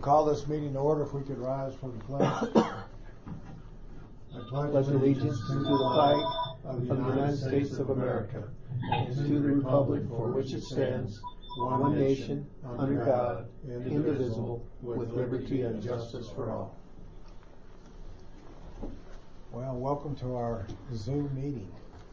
call this meeting to order. If we could rise for the pledge. I pledge allegiance to the flag of the United States of America and to the republic for which it stands, one nation, under God, indivisible, with liberty and justice for all. Well, welcome to our Zoom meeting.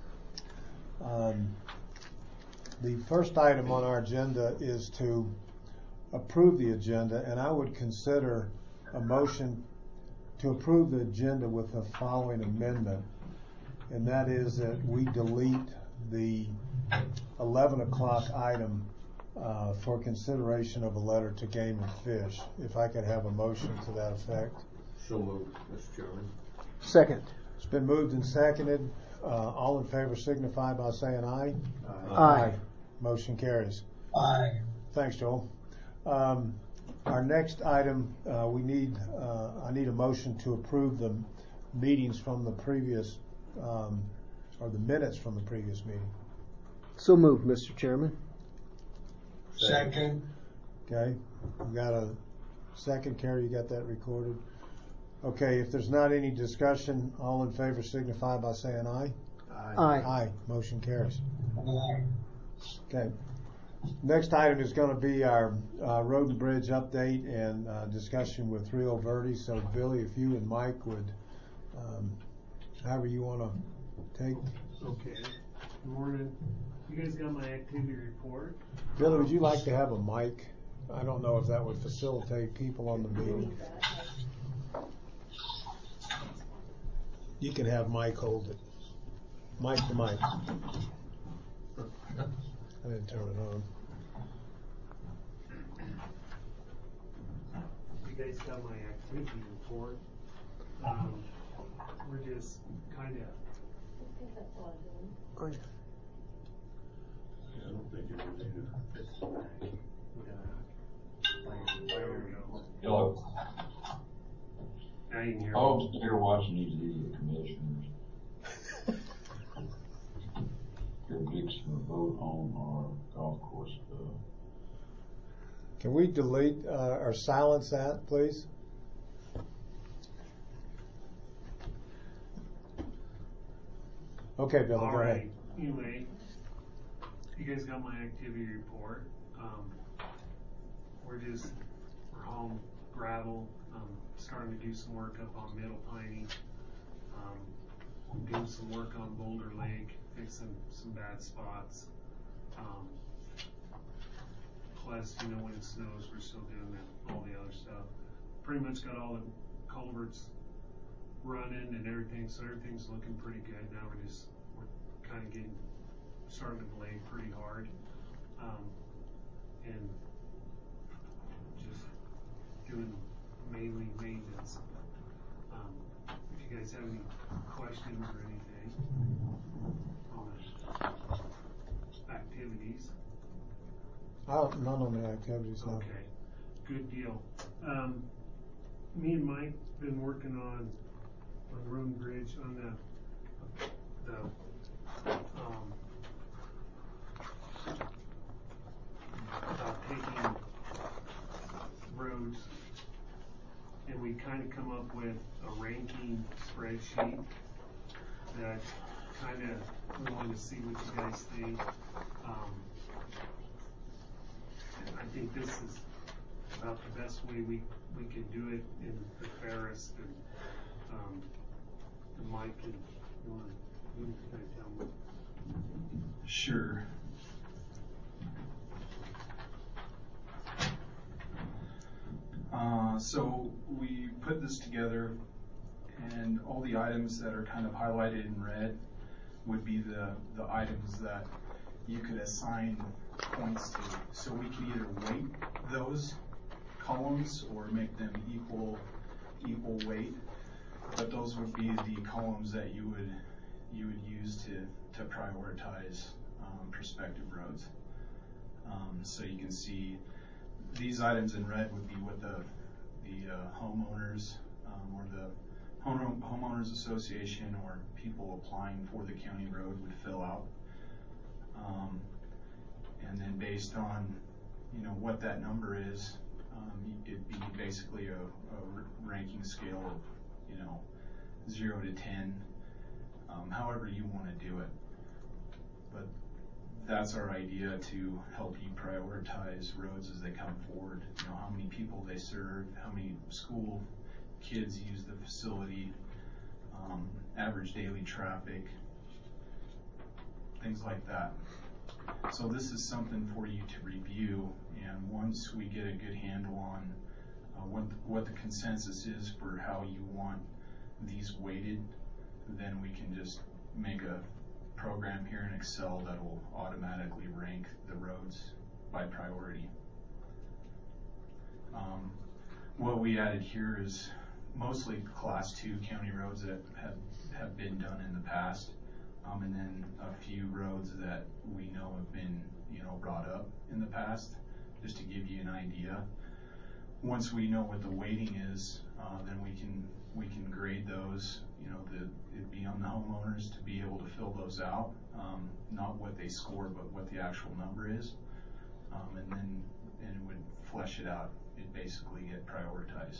The first item on our agenda is to approve the agenda, and I would consider a motion to approve the agenda with the following amendment, and that is that we delete the 11 o'clock item for consideration of a letter to Game and Fish. If I could have a motion to that effect. So moved, Mr. Chairman. Second. It's been moved and seconded. All in favor signify by saying aye. Aye. Motion carries. Aye. Thanks, Joel. Our next item, I need a motion to approve the meetings from the previous, or the minutes from the previous meeting. So moved, Mr. Chairman. Second. Okay, we got a second. Carrie, you got that recorded? Okay, if there's not any discussion, all in favor signify by saying aye. Aye. Aye. Motion carries. Okay. Next item is going to be our road and bridge update and discussion with Rio Verde. So, Billy, if you and Mike would, however you want to take. Okay. Good morning. You guys got my activity report? Billy, would you like to have a mic? I don't know if that would facilitate people on the meeting. You can have Mike hold it. Mic to mic. I didn't turn it on. You guys got my activity report. We're just kind of. Oh, yeah. I don't think it was either. There we go. Hello. Now you can hear Oh, me. I'm here watching these idiot commissioners. They're fixing to vote on our golf course bill. Can we delete or silence that, please? Okay, Billy, go ahead. Anyway, you guys got my activity report. We're home, gravel, starting to do some work up on Middle Piney. Doing some work on Boulder Lake, fixing some bad spots. Plus, when it snows, we're still doing all the other stuff. Pretty much got all the culverts running and everything, so everything's looking pretty good. Now we're kind of starting to blade pretty hard, and just doing mainly maintenance. If you guys have any questions or anything on the activities. None on the activities. No. Okay, good deal. Me and Mike been working on Road and Bridge on taking roads, and we kind of come up with a ranking spreadsheet that we wanted to see what you guys think. I think this is about the best way we can do it and the fairest. And Mike, you want to tell me? Sure. So we put this together, and all the items that are kind of highlighted in red would be the items that you could assign points to. So we can either weight those columns or make them equal weight, but those would be the columns that you would use to prioritize prospective roads. So you can see these items in red would be what the homeowners or the homeowners association or people applying for the county road would fill out, and then based on what that number is, It'd be basically a ranking scale of, 0 to 10, however you want to do it. But that's our idea, to help you prioritize roads as they come forward. How many people they serve, how many school kids use the facility, average daily traffic, things like that. So this is something for you to review, and once we get a good handle on what the consensus is for how you want these weighted, then we can just make a program here in Excel that will automatically rank the roads by priority. What we added here is mostly Class 2 county roads that have been done in the past, and then a few roads that we know have been brought up in the past, just to give you an idea. Once we know what the weighting is, then we can grade those. It'd be on the homeowners to be able to fill those out, not what they score, but what the actual number is, and then it would flesh it out. It'd basically get prioritized.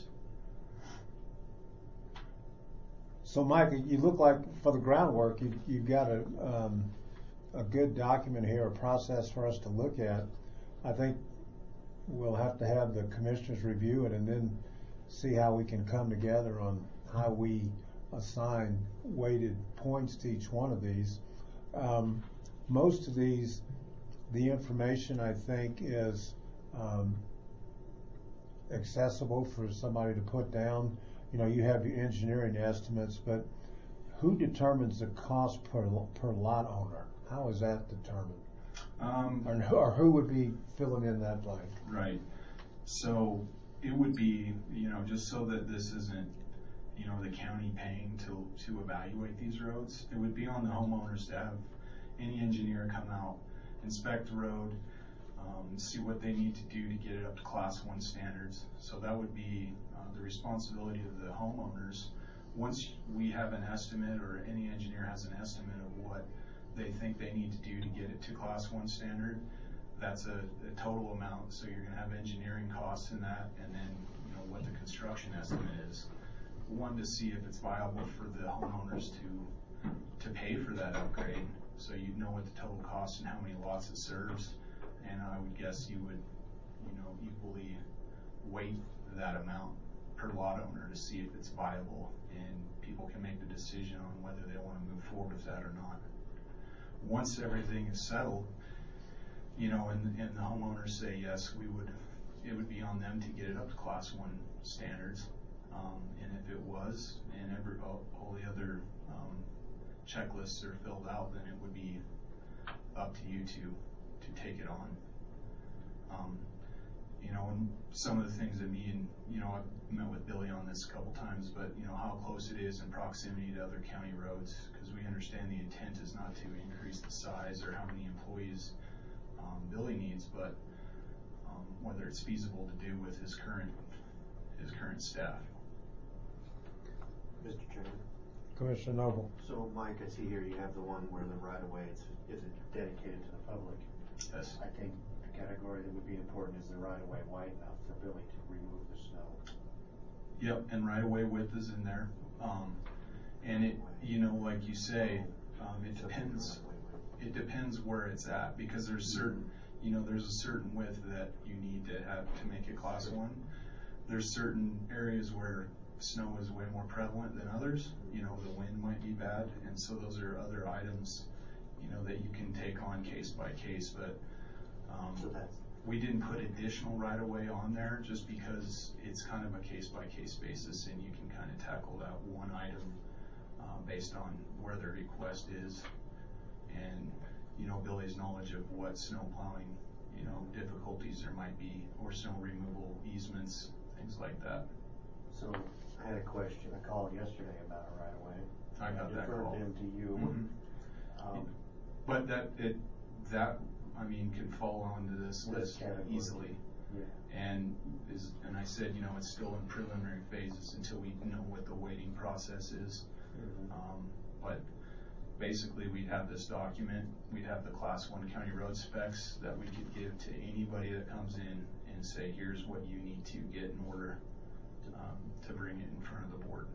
So Mike, you look like for the groundwork, you've got a good document here, a process for us to look at. I think we'll have to have the commissioners review it and then see how we can come together on how we assign weighted points to each one of these. Most of these, the information I think is accessible for somebody to put down. You have your engineering estimates, but who determines the cost per lot owner? How is that determined? Or who would be filling in that blank? Right. So it would be, just so that this isn't, the county paying to evaluate these roads, it would be on the homeowners to have any engineer come out, inspect the road, see what they need to do to get it up to Class 1 standards. So that would be the responsibility of the homeowners. Once we have an estimate, or any engineer has an estimate of what they think they need to do to get it to Class 1 standard, that's a total amount. So you're going to have engineering costs in that, and then what the construction estimate is. One, to see if it's viable for the homeowners to pay for that upgrade, so you'd know what the total cost and how many lots it serves. And I would guess you would, equally weight that amount per lot owner to see if it's viable, and people can make the decision on whether they want to move forward with that or not. Once everything is settled, and the homeowners say yes, it would be on them to get it up to Class 1 standards. And if it was, and all the other checklists are filled out, then it would be up to you to take it on. And some of the things that I've met with Billy on this a couple times, but how close it is in proximity to other county roads, because we understand the intent is not to increase the size or how many employees Billy needs, but whether it's feasible to do with his current staff. Mr. Chairman. Commissioner Noble. So Mike, I see here you have the one where the right of way is it dedicated to the public. Yes. I think the category that would be important is the right of way wide enough for Billy to remove the snow. Yep, and right of way width is in there. And it, like you say, it depends. It depends where it's at, because there's certain, there's a certain width that you need to have to make it Class 1. There's certain areas where snow is way more prevalent than others. The wind might be bad, and so those are other items, that you can take on case by case. But So that's, we didn't put additional right of way on there just because it's kind of a case by case basis, and you can kind of tackle that one item based on where the request is, and Billy's knowledge of what snow plowing difficulties there might be, or snow removal easements, things like that. so I had a question. I called yesterday about a right of way. I got that deferred call. them to you. Mhm. But that can fall onto this list category. easily. Yeah. And I said, it's still in preliminary phases until we know what the weighting process is. Mhm. But basically we'd have this document, we'd have the class 1 county road specs that we could give to anybody that comes in and say, here's what you need to get in order to bring it in front of the board.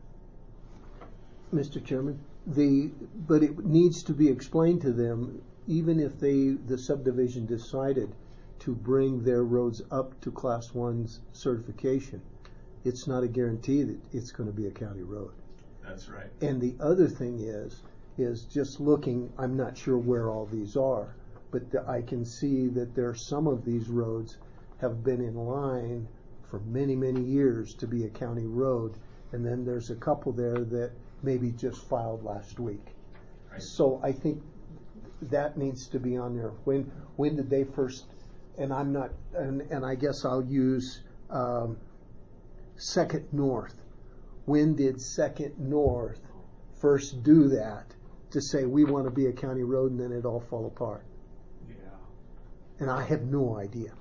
Mr. Chairman, but it needs to be explained to them, even if the subdivision decided to bring their roads up to Class 1's certification, it's not a guarantee that it's going to be a county road. That's right. And the other thing is just looking, I'm not sure where all these are, but I can see that some of these roads have been in line for many, many years to be a county road, and then there's a couple there that maybe just filed last week. Right. So I think that needs to be on there. When did they first? And I'm not, and I guess I'll use Second North. When did Second North first do that to say we want to be a county road, and then it all fall apart? Yeah. And I have no idea.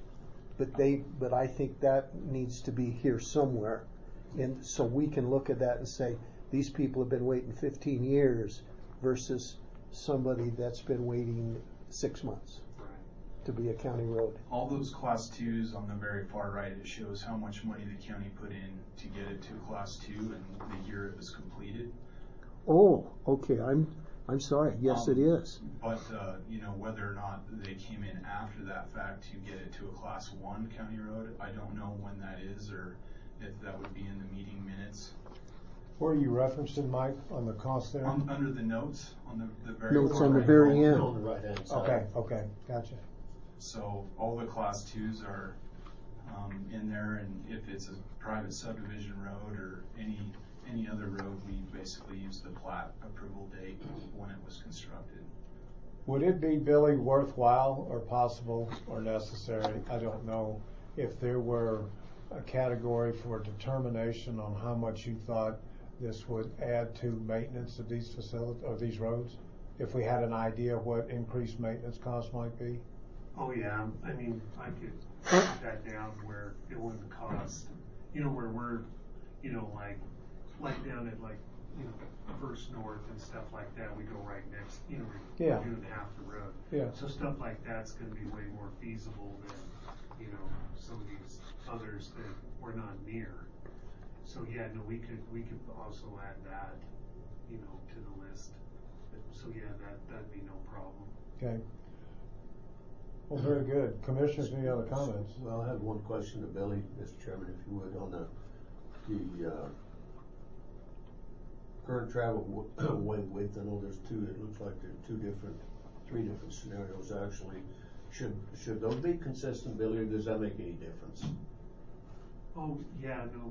But I think that needs to be here somewhere, and so we can look at that and say these people have been waiting 15 years versus somebody that's been waiting 6 months to be a county road. All those class 2s on the very far right, it shows how much money the county put in to get it to class 2 and the year it was completed. Oh, okay. I'm sorry. Yes, it is. But whether or not they came in after that fact to get it to a class 1 county road, I don't know when that is, or if that would be in the meeting minutes. Where are you referencing, Mike, on the cost there? Under the notes on the very Notes far on the right. very end. On the right-hand side. Okay, gotcha. So all the class 2s are in there, and if it's a private subdivision road or any other road, we basically use the plat approval date when it was constructed. Would it be, Billy, worthwhile or possible or necessary, I don't know, if there were a category for determination on how much you thought this would add to maintenance of these facilities or these roads? If we had an idea of what increased maintenance costs might be? Oh, yeah, I mean, I could put that down where it wouldn't cost, where we're, like down at First North and stuff like that, we go right next, we're Yeah. doing half the road. Yeah. So stuff like that's gonna be way more feasible than, some of these others that we're not near. So yeah, no, we could also add that, to the list. So yeah, that'd be no problem. Okay. Well, very good. Commissioners, any other comments? Well, I have one question to Billy, Mr. Chairman, if you would, on the current travel way width. I know there's two, it looks like there are three different scenarios actually. Should those be consistent, Billy, or does that make any difference? Oh, yeah, no,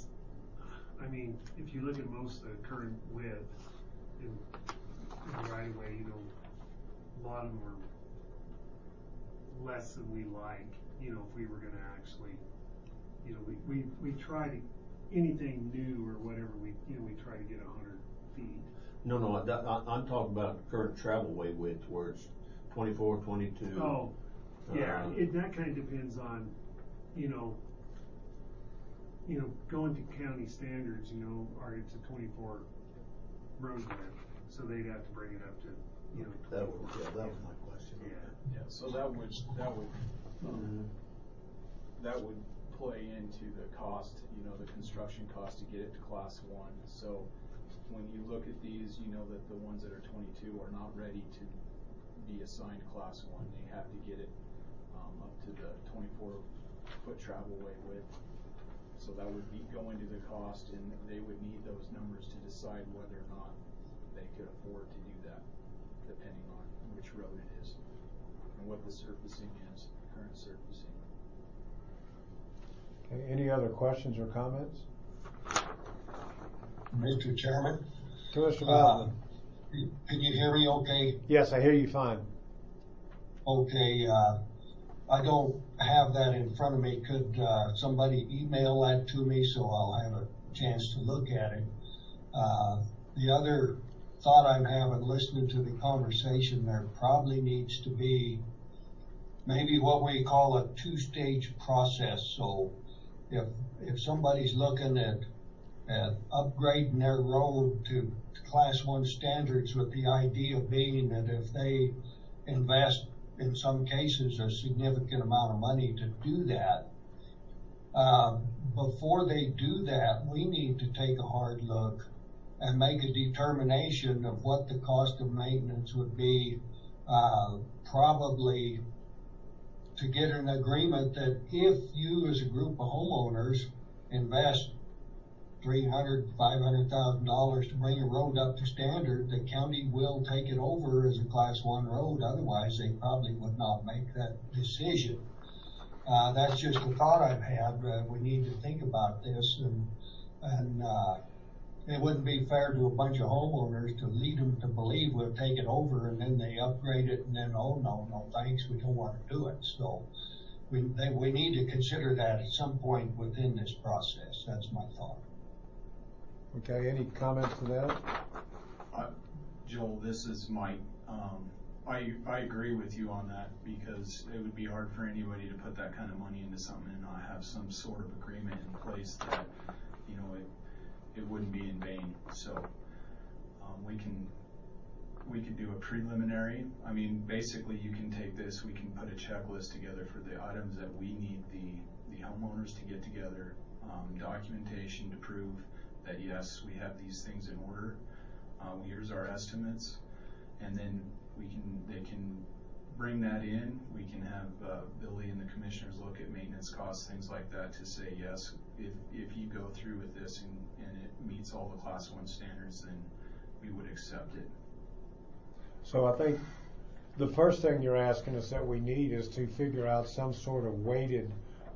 if you look at most of the current width in the right of way, a lot of them are less than we like, if we were gonna actually, we try to, anything new or whatever, we try to get 100 feet. No, I'm talking about current travel way width where it's 24, 22. Oh, yeah, that kind of depends on, going to county standards, it's a 24 road width, so they'd have to bring it up to, That was my question. Yeah. Yeah, so that would play into the cost, the construction cost to get it to class 1. So when you look at these, that the ones that are 22 are not ready to be assigned class 1. They have to get it up to the 24-foot travel way width. So that would go into the cost, and they would need those numbers to decide whether or not they could afford to do that, depending on which road it is and what the surfacing is, current surfacing. Okay, any other questions or comments? Mr. Chairman, Commissioner Bowden. can you hear me okay? Yes, I hear you fine. Okay, I don't have that in front of me. Could somebody email that to me so I'll have a chance to look at it? The other thought I'm having listening to the conversation, there probably needs to be maybe what we call a two-stage process. So if somebody's looking at at upgrading their road to Class 1 standards, with the idea being that if they invest, in some cases, a significant amount of money to do that, before they do that, we need to take a hard look and make a determination of what the cost of maintenance would be, probably to get an agreement that if you as a group of homeowners invest $300,000, $500,000 to bring a road up to standard, the county will take it over as a Class 1 road. Otherwise, they probably would not make that decision. That's just a thought I've had. We need to think about this, and it wouldn't be fair to a bunch of homeowners to lead them to believe we'll take it over, and then they upgrade it, and then, oh, no, thanks, we don't want to do it. So we need to consider that at some point within this process. That's my thought. Okay, any comments to that? Joel, this is Mike. I agree with you on that, because it would be hard for anybody to put that kind of money into something and not have some sort of agreement in place that, you know, it wouldn't be in vain. So we can do a preliminary. I mean, basically, you can take this, we can put a checklist together for the items that we need the homeowners to get together, documentation to prove that yes, we have these things in order. Here's our estimates, and then they can bring that in. We can have Billy and the commissioners look at maintenance costs, things like that, to say yes, if you go through with this and it meets all the Class 1 standards, then we would accept it. So I think the first thing you're asking us that we need is to figure out some sort of weighted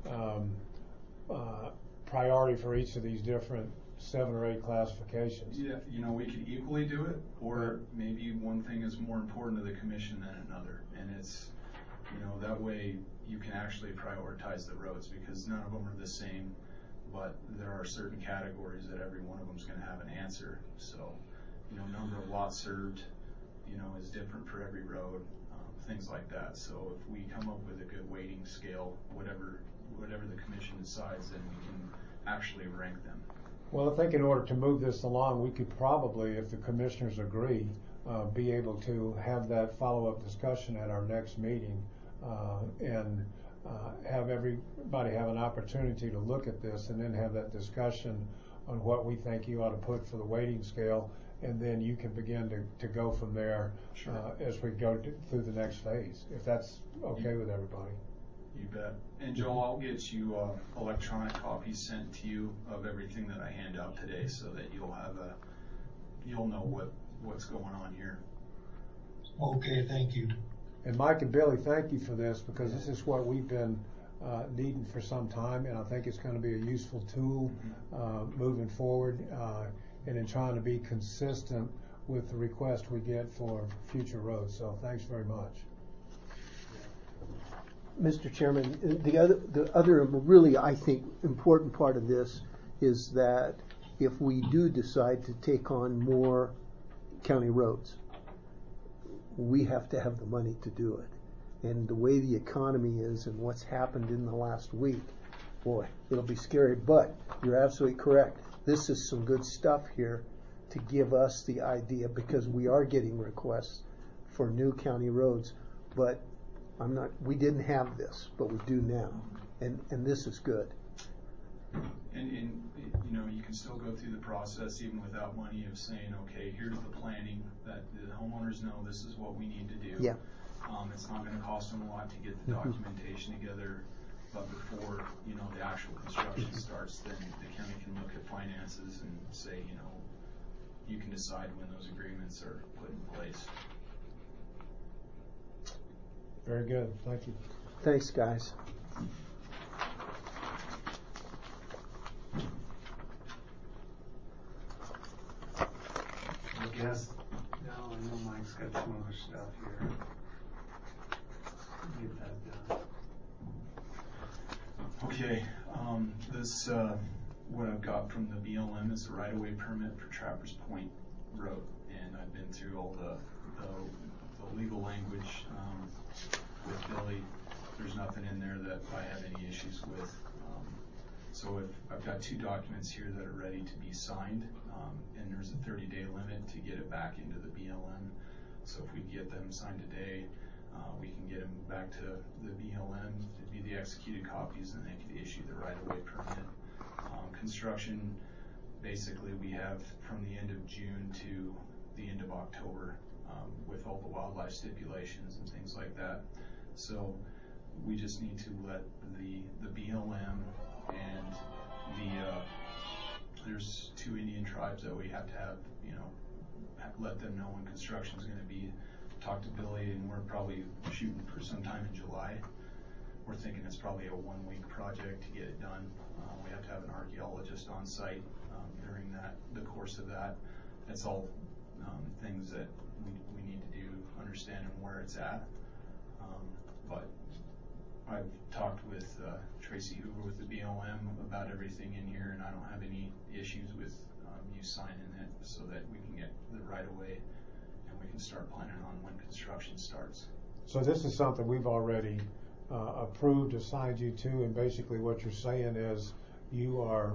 priority for each of these different 7 or 8 classifications. Yeah, you know, we could equally do it, or maybe one thing is more important to the commission than another, and it's, you know, that way you can actually prioritize the roads, because none of them are the same, but there are certain categories that every one of them is going to have an answer. So, you know, number of lots served, you know, is different for every road, things like that. So if we come up with a good weighting scale, whatever the commission decides, then we can actually rank them. Well, I think in order to move this along, we could probably, if the commissioners agree, be able to have that follow-up discussion at our next meeting, and have everybody have an opportunity to look at this, and then have that discussion on what we think you ought to put for the weighting scale, and then you can begin to go from there. Sure. As we go through the next phase, if that's okay with everybody. You bet. And Joel, I'll get you electronic copies sent to you of everything that I hand out today, so that you'll know what's going on here. Okay, thank you. And Mike and Billy, thank you for this, because this is what we've been needing for some time, and I think it's going to be a useful tool moving forward, and in trying to be consistent with the request we get for future roads. So thanks very much. Mr. Chairman, the other really, I think, important part of this is that if we do decide to take on more county roads, we have to have the money to do it. And the way the economy is and what's happened in the last week, boy, it'll be scary. But you're absolutely correct. This is some good stuff here to give us the idea, because we are getting requests for new county roads, but we didn't have this, but we do now, and this is good. And you know, you can still go through the process even without money, of saying, okay, here's the planning that the homeowners know this is what we need to do. Yeah. It's not going to cost them a lot to get the documentation together, but before, you know, the actual construction starts, then the county can look at finances and say, you know, you can decide when those agreements are put in place. Very good. Thank you. Thanks, guys. I guess now I know Mike's got some other stuff here. Get that done. Okay, this what I've got from the BLM is a right-of-way permit for Trappers Point Road, and I've been through all the legal language with Billy. There's nothing in there that I have any issues with. So if I've got 2 documents here that are ready to be signed, and there's a 30-day limit to get it back into the BLM. So if we get them signed today, we can get them back to the BLM to be the executed copies, and they can issue the right-of-way permit. Construction, basically we have from the end of June to the end of October, with all the wildlife stipulations and things like that. So we just need to let the BLM and there's 2 Indian tribes that we have to have, let them know when construction is going to be. Talk to Billy, and we're probably shooting for sometime in July. We're thinking it's probably a 1-week project to get it done. We have to have an archaeologist on site during the course of that. That's all things that we need to do, understanding where it's at. But I've talked with Tracy Hoover with the BLM about everything in here, and I don't have any issues with you signing it, so that we can get the right of way and we can start planning on when construction starts. So this is something we've already approved, assigned you to, and basically what you're saying is you are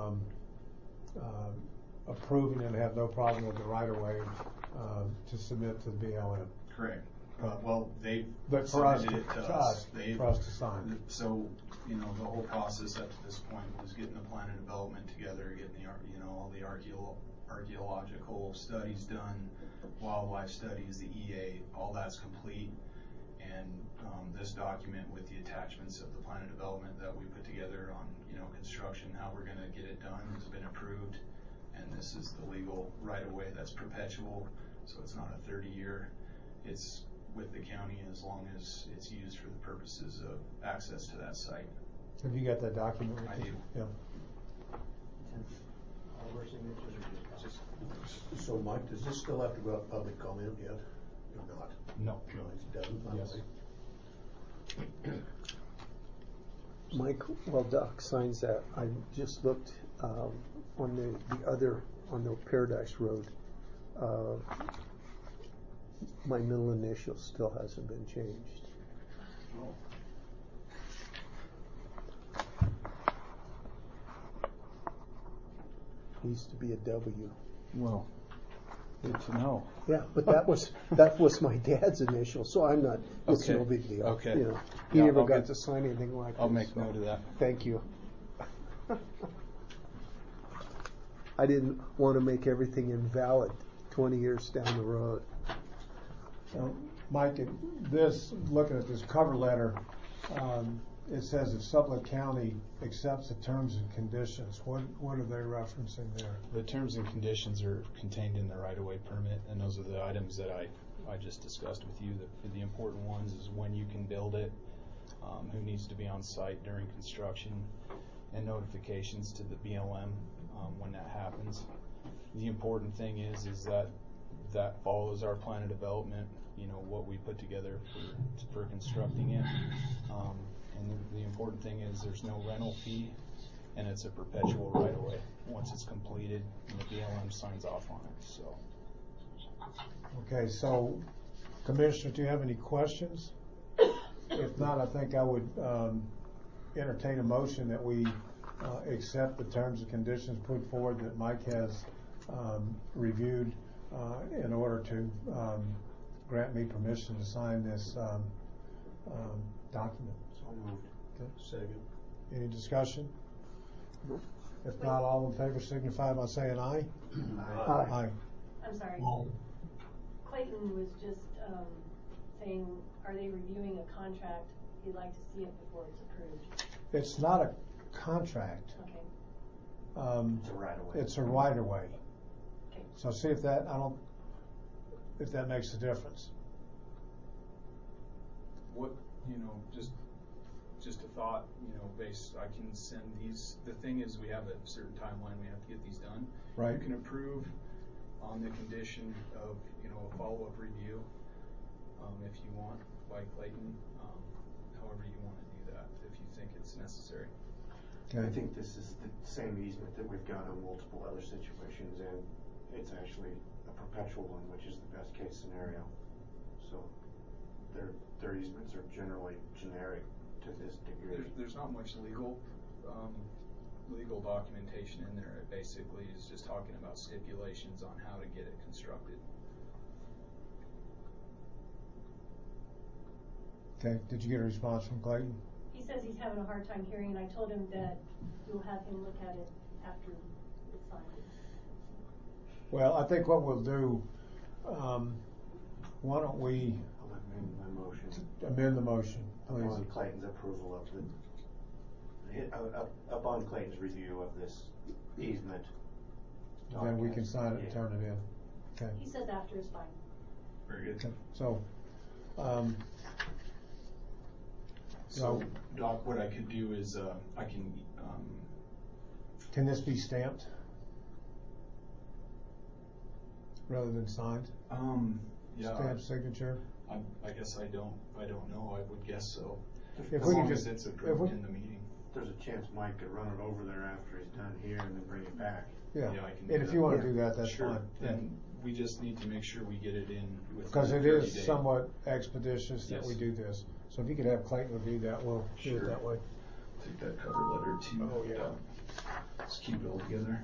approving and have no problem with the right of way to submit to the BLM. Correct. Well, they submitted it to us. For us to sign. So, the whole process up to this point was getting the plan of development together, getting all the archaeological studies done, wildlife studies, the EA, all that's complete. And this document with the attachments of the plan of development that we put together on, construction, how we're going to get it done, has been approved. And this is the legal right of way that's perpetual, so it's not a 30-year. It's with the county as long as it's used for the purposes of access to that site. Have you got that document? I do. Yeah. All of our signatures are just. So Mike, does this still have to go out public comment yet? Or not? No. No, it's done finally. Yes. Mike, while Doc signs that, I just looked on the Paradise Road. My middle initial still hasn't been changed. Oh. Needs to be a W. Well, good to know. Yeah, but that was my dad's initial, so I'm not. It's Okay. no big deal. Okay. He Yeah, never I'll got get- to sign anything like that. I'll make note of that. Thank you. I didn't want to make everything invalid 20 years down the road. Mike, looking at this cover letter, it says if Sublette County accepts the terms and conditions. What are they referencing there? The terms and conditions are contained in the right-of-way permit, and those are the items that I just discussed with you. The important ones is when you can build it, who needs to be on site during construction, and notifications to the BLM when that happens. The important thing is that follows our plan of development, what we put together for constructing it. And the important thing is there's no rental fee, and it's a perpetual right-of-way once it's completed and the BLM signs off on it. So. Okay, so Commissioner, do you have any questions? If not, I think I would entertain a motion that we accept the terms and conditions put forward that Mike has reviewed in order to grant me permission to sign this document. So moved. Okay. Second. Any discussion? If not, all in favor signify by saying aye. Aye. I'm sorry. Well, Clayton was just saying, are they reviewing a contract? He'd like to see it before it's approved. It's not a contract. Okay. It's a right of way. It's a right of way. Okay. So see if that makes a difference. What, just a thought, I can send these, the thing is we have a certain timeline we have to get these done. Right. You can approve on the condition of, a follow-up review, if you want, by Clayton, however you want to do that, if you think it's necessary. Okay. I think this is the same easement that we've got on multiple other situations, and it's actually a perpetual one, which is the best case scenario. So their easements are generally generic to this degree. There's not much legal legal documentation in there. It basically is just talking about stipulations on how to get it constructed. Okay, did you get a response from Clayton? He says he's having a hard time hearing, and I told him that you'll have him look at it after it's signed. Well, I think what we'll do, why don't we I'll amend my motion. amend the motion, Upon please? Clayton's approval of upon Clayton's review of this easement. Then we can sign it and Yeah. turn it in. Okay. He says after is fine. Very good. Okay. So, So, Doc, what I could do is, I can, can this be stamped rather than signed? yeah. Stamped signature? I guess I don't know, I would guess so. If As we long could as just, it's if approved we, in the meeting. There's a chance Mike could run it over there after he's done here and then bring it back. yeah, Yeah, I can do and if that. you wanna Yeah. do that, that's Sure. fine. Yeah. Then we just need to make sure we get it in within Because it 30 is days. somewhat expeditious that we Yes. do this. So if you could have Clayton review that, we'll do it Sure. that way. Take that cover letter too. Oh, yeah. Let's keep it all together.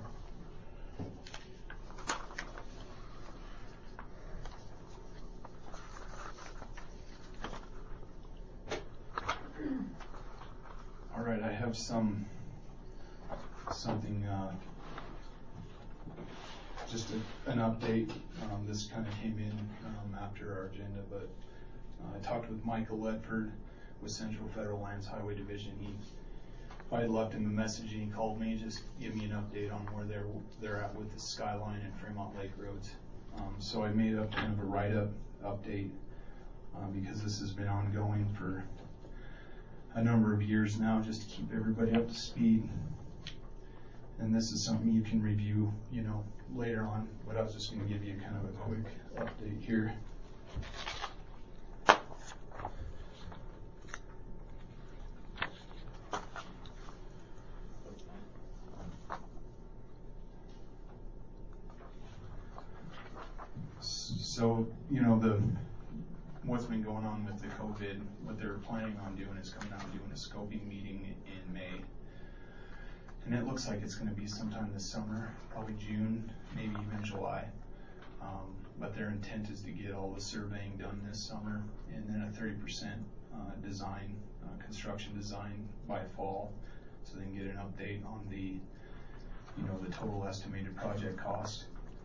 All right, I have something, just an update. This kind of came in after our agenda, but I talked with Michael Ledford with Central Federal Lands Highway Division. I had left him a message and he called me just to give me an update on where they're at with the Skyline and Fremont Lake roads. So I made up kind of a write-up update because this has been ongoing for a number of years now, just to keep everybody up to speed. And this is something you can review, later on, but I was just going to give you kind of a quick update here. So, what's been going on with the COVID, what they're planning on doing is coming out and doing a scoping meeting in May. And it looks like it's going to be sometime this summer, probably June, maybe even July. But their intent is to get all the surveying done this summer and then a 30% construction design by fall, so they can get an update on the total estimated project cost.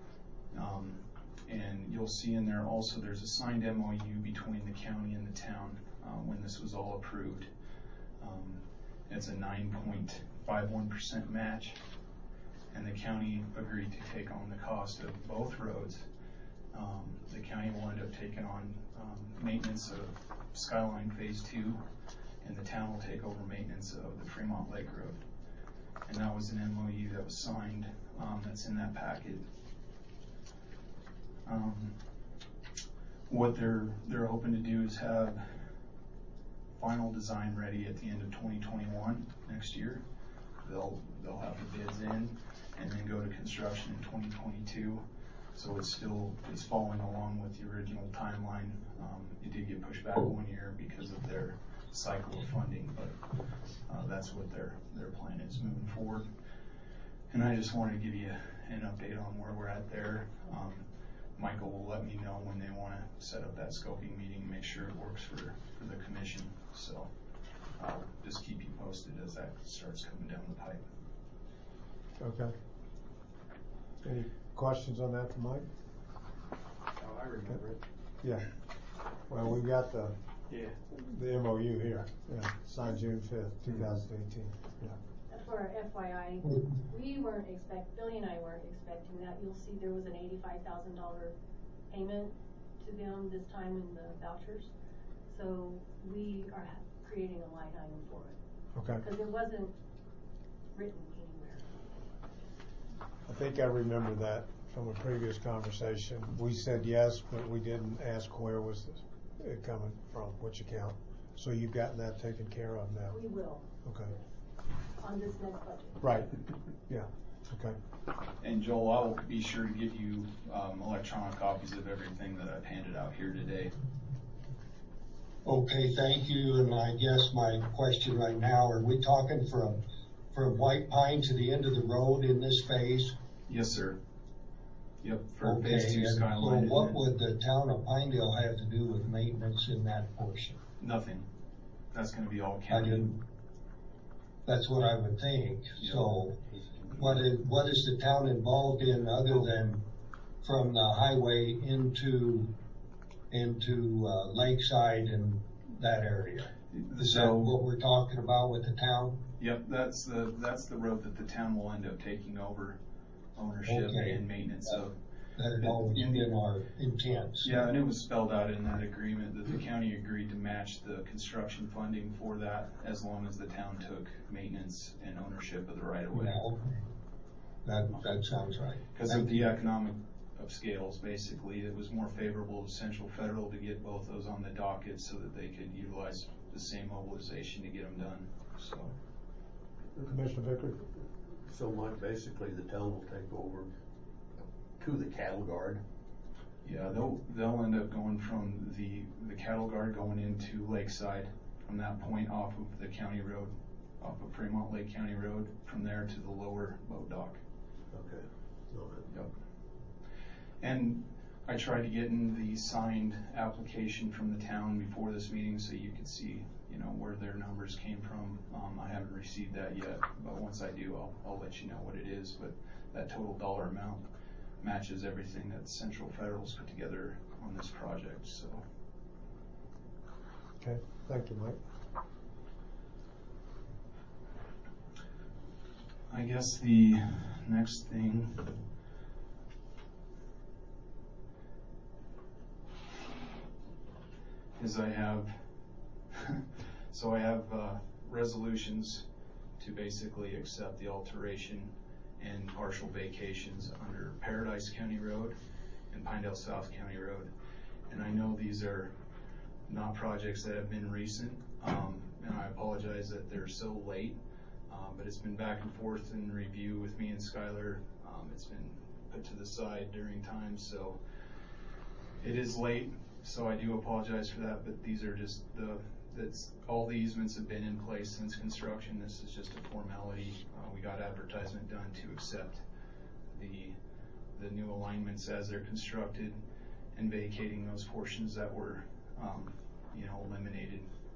And you'll see in there also there's a signed MOU between the county and the town when this was all approved. It's a 9.51% match, and the county agreed to take on the cost of both roads. The county will end up taking on maintenance of Skyline Phase 2, and the town will take over maintenance of the Fremont Lake Road. And that was an MOU that was signed, that's in that packet. What they're hoping to do is have final design ready at the end of 2021 next year. They'll have the bids in and then go to construction in 2022. So it's following along with the original timeline. It did get pushed back 1 year because of their cycle of funding, but that's what their plan is moving forward. And I just wanted to give you an update on where we're at there. Michael will let me know when they want to set up that scoping meeting, make sure it works for the commission. So I'll just keep you posted as that starts coming down the pipe. Okay. Any questions on that from Mike? Oh, I remember it. Yeah. Well, we've got the MOU here. Yeah. Signed June 5th, 2018. Yeah. For FYI, Billy and I weren't expecting that. You'll see there was an $85,000 payment to them this time in the vouchers. So we are creating a line item for it. Okay. Because it wasn't written anywhere. I think I remember that from a previous conversation. We said yes, but we didn't ask where was it coming from, which account. So you've gotten that taken care of now? We will. Okay. On this next budget. Right. Yeah. Okay. And Joel, I'll be sure to give you electronic copies of everything that I've handed out here today. Okay, thank you. And I guess my question right now, are we talking from from White Pine to the end of the road in this phase? Yes, sir. Yep, for Okay, phase 2 and so Skyline. what would the town of Pinedale have to do with maintenance in that portion? Nothing. That's gonna be all I county. didn't, that's what I would think. So what is the town involved in other than from the highway into Lakeside and that area? Is that what we're talking about with the town? Yep, that's the road that the town will end up taking over ownership Okay. and maintenance of. That had always been our intent. So. Yeah, and it was spelled out in that agreement that the county agreed to match the construction funding for that as long as the town took maintenance and ownership of the right of way. Yeah, okay. That sounds right. Because of the economic of scales, basically, it was more favorable to Central Federal to get both those on the docket so that they could utilize the same mobilization to get them done. So, Commissioner Vickery? So Mike, basically the town will take over to the cattle guard. yeah, they'll end up going from the cattle guard going into Lakeside from that point off of the county road, off of Fremont Lake County Road, from there to the lower boat dock. Okay. All right. Yep. And I tried to get in the signed application from the town before this meeting so you could see, where their numbers came from. I haven't received that yet, but once I do, I'll let you know what it is. But that total dollar amount matches everything that Central Federal's put together on this project, so. Okay, thank you, Mike. I guess the next thing is I have resolutions to basically accept the alteration and partial vacations under Paradise County Road and Pinedale South County Road. And I know these are not projects that have been recent, and I apologize that they're so late, but it's been back and forth in review with me and Skylar. It's been put to the side during time, so it is late, so I do apologize for that, but these are just all the easements have been in place since construction. This is just a formality. We got advertisement done to accept the new alignments as they're constructed and vacating those portions that were eliminated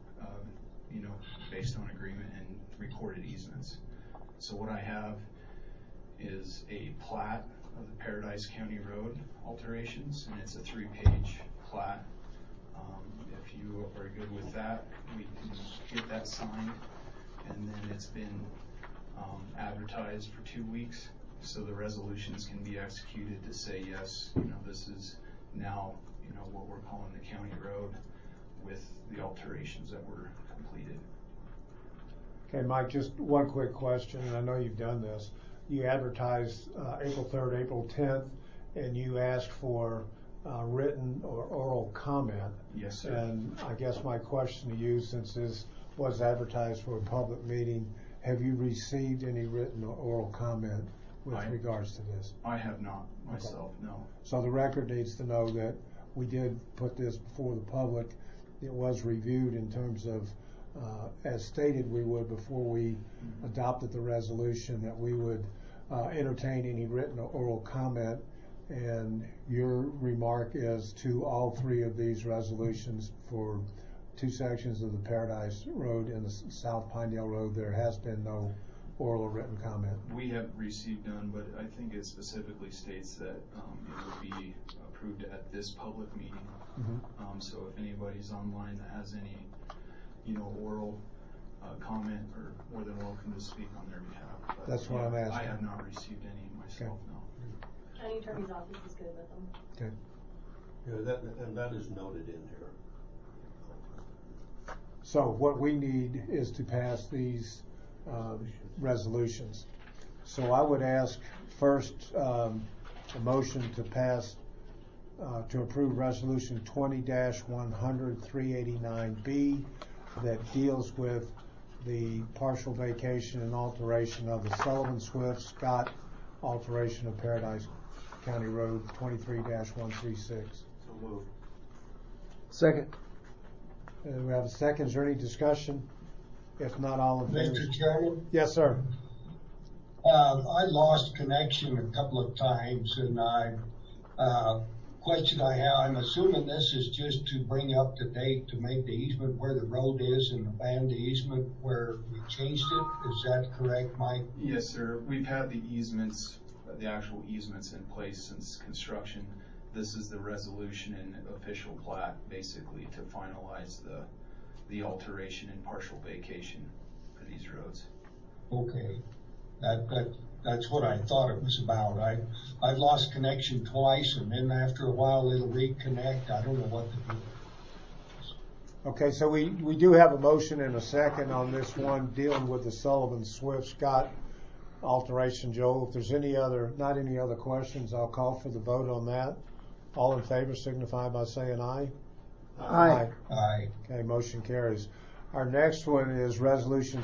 based on agreement and recorded easements. So what I have is a plat of the Paradise County Road alterations, and it's a 3-page plat. If you are good with that, we can get that signed, and then it's been advertised for 2 weeks, so the resolutions can be executed to say yes, this is now what we're calling the county road with the alterations that were completed. Okay, Mike, just one quick question, and I know you've done this. You advertised April 3rd, April 10th, and you asked for written or oral comment. Yes, sir. And I guess my question to you, since this was advertised for a public meeting, have you received any written or oral comment with regards to this? I have not myself, okay. No. So the record needs to know that we did put this before the public. It was reviewed in terms of, as stated we would before we adopted the resolution, that we would entertain any written or oral comment. And your remark is to all 3 of these resolutions for 2 sections of the Paradise Road and the South Pinedale Road, there has been no oral or written comment. We have received none, but I think it specifically states that it would be approved at this public meeting. So if anybody's online that has any, oral comment, or more than welcome to speak on their behalf. But that's what I'm asking. I have not received any myself, no. County Attorney's Office is good with them. Okay. Yeah, that is noted in here. So what we need is to pass these resolutions. So I would ask first a motion to pass to approve resolution 20-100 389B that deals with the partial vacation and alteration of the Sullivan Swift Scott alteration of Paradise County Road 23-136. So moved. Second. We have a second. Is there any discussion? If not, all in favor? Mr. Chairman? Yes, sir. I lost connection a couple of times, and question I have, I'm assuming this is just to bring up to date to make the easement where the road is and abandon the easement where we changed it. Is that correct, Mike? Yes, sir. We've had the easements, the actual easements in place since construction. This is the resolution and official plat, basically, to finalize the alteration and partial vacation for these roads. Okay, that's what I thought it was about. I've lost connection twice, and then after a while it'll reconnect. I don't know what to do. Okay, so we do have a motion and a second on this one dealing with the Sullivan Swift Scott alteration. Joel, if there's not any other questions, I'll call for the vote on that. All in favor signify by saying aye. Aye. Aye. Okay, motion carries. Our next one is Resolution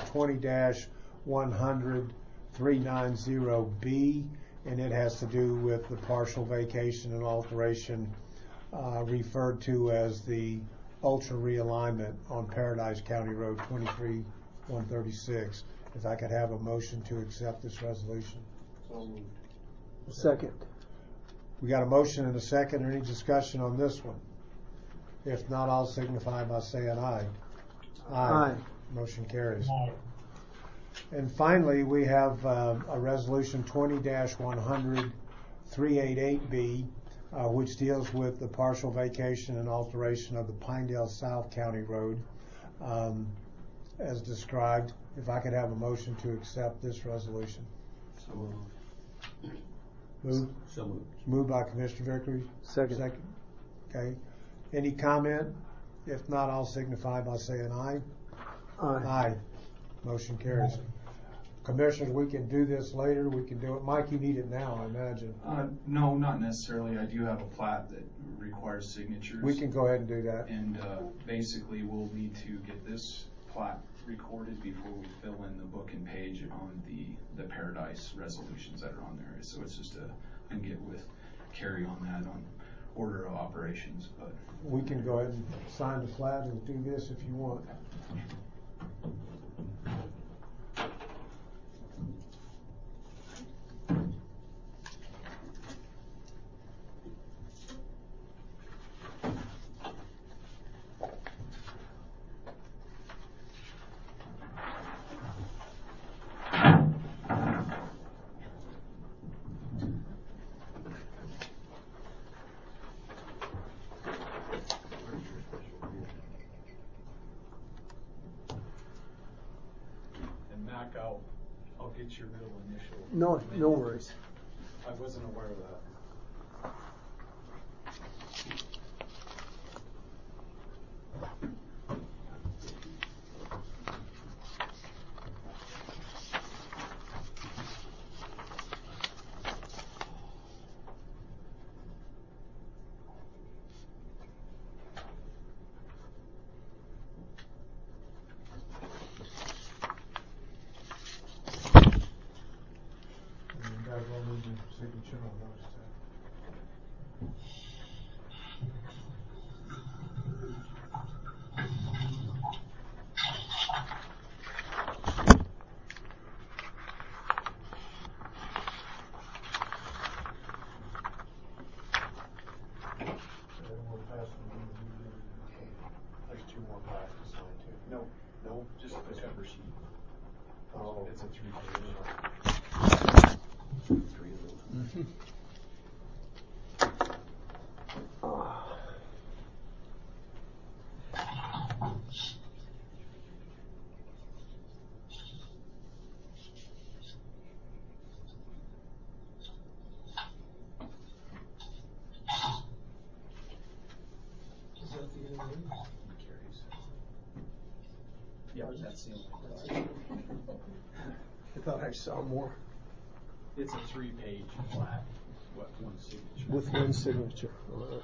20-100-390B, and it has to do with the partial vacation and alteration referred to as the ultra realignment on Paradise County Road 23-136. If I could have a motion to accept this resolution. So moved. Second. We got a motion and a second. Any discussion on this one? If not, I'll signify by saying aye. Aye. Motion carries. Aye. And finally, we have a resolution 20-100-388B, which deals with the partial vacation and alteration of the Pinedale South County Road, as described. If I could have a motion to accept this resolution. So moved. Moved. So moved. Moved by Commissioner Vickery. Second. Okay. Any comment? If not, I'll signify by saying aye. Aye. Aye. Motion carries. Commissioners, we can do this later. We can do it. Mike, you need it now, I imagine. No, not necessarily. I do have a plat that requires signatures. We can go ahead and do that. And basically, we'll need to get this plat recorded before we fill in the book and page on the Paradise resolutions that are on there. So it's just I can get with Carrie on that on order of operations. But we can go ahead and sign the plat and do this if you want. I'll get your middle initial. No worries. I wasn't aware of that. There's two more plats to sign too. No, just the cover sheet. Oh, It's a 3-page. three of them. Mm-hmm. Yeah, that's the only one. I thought I saw more. It's a 3-page plat, one signature. With one signature. All right.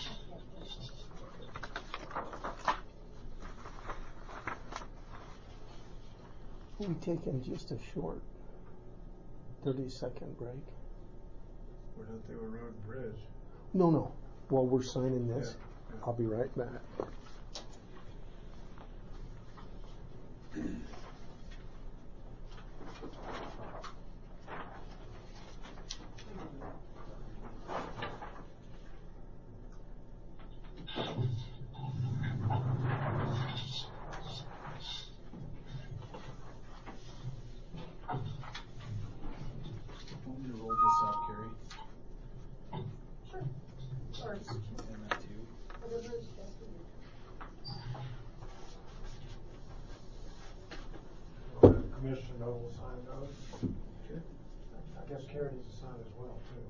We taking just a short 30-second break? We're not through a road and bridge. No. While we're signing this, Yeah. I'll be right back. Commissioner Noble will sign those. Sure. I guess Carrie needs to sign as well, too.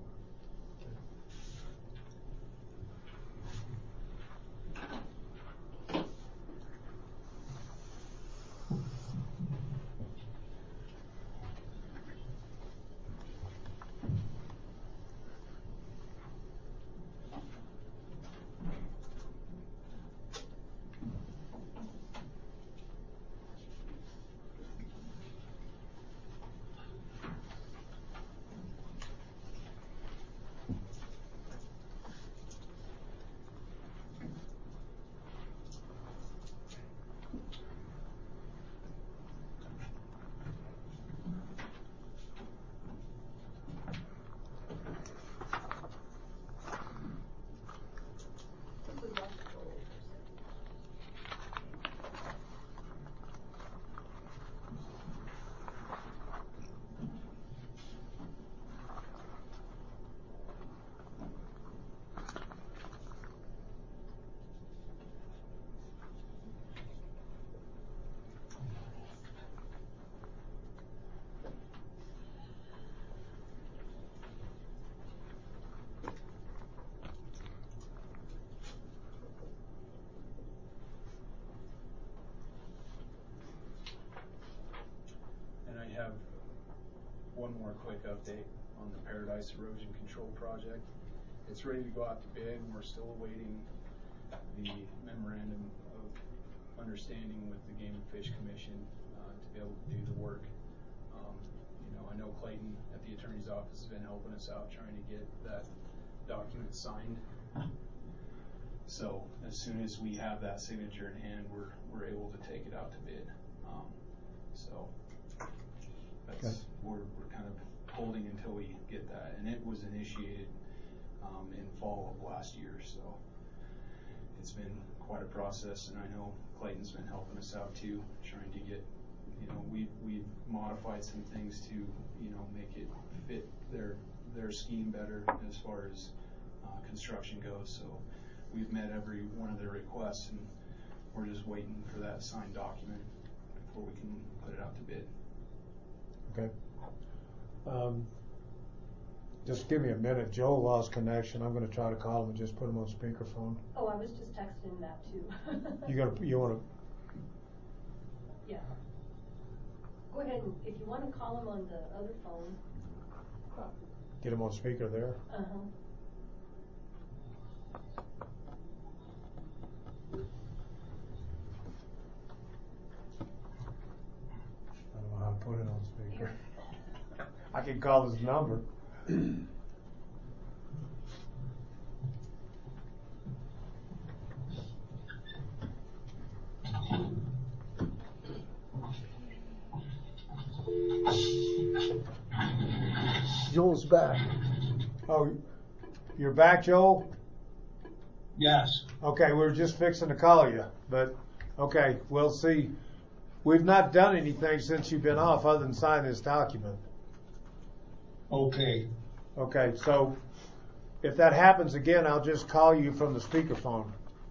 Have one more quick update on the Paradise Erosion Control Project. It's ready to go out to bid, and we're still awaiting the memorandum of understanding with the Game and Fish Commission to be able to do the work. I know Clayton at the Attorney's Office has been helping us out trying to get that document signed. So as soon as we have that signature in hand, we're able to take it out to bid. We're kind of holding until we get that, and it was initiated in fall of last year, so it's been quite a process, and I know Clayton's been helping us out too, trying to get, we've modified some things to, make it fit their scheme better as far as construction goes, so we've met every one of their requests, and we're just waiting for that signed document before we can put it out to bid. Okay. Just give me a minute. Joel lost connection. I'm going to try to call him and just put him on speakerphone. Oh, I was just texting that too. You want to? Yeah. Go ahead and, if you want to call him on the other phone. Get him on speaker there? Uh-huh. I don't know how to put it on speaker. I can call his number. Joel's back. Oh, you're back, Joel? Yes. Okay, we were just fixing to call you, but okay, we'll see. We've not done anything since you've been off other than sign this document. Okay. Okay, so if that happens again, I'll just call you from the speakerphone.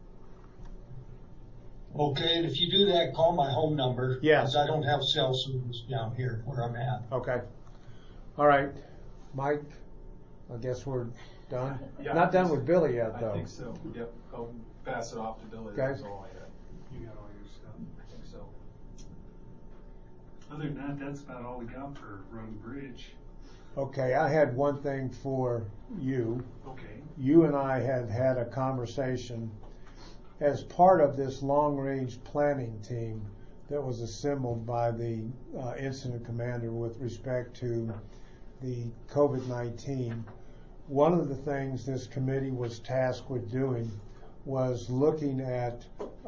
Okay, and if you do that, call my home number. Yes. Because I don't have cell service down here where I'm at. Okay. All right. Mike, I guess we're done. Yeah, Not done with Billy yet, though. I think so. Yep. I'll pass it off to Billy. Okay. That's all I had. You got all your stuff. I think so. Other than that, that's about all we got for Road and Bridge. Okay, I had one thing for you. Okay. You and I had a conversation as part of this long-range planning team that was assembled by the incident commander with respect to the COVID-19. One of the things this committee was tasked with doing was looking at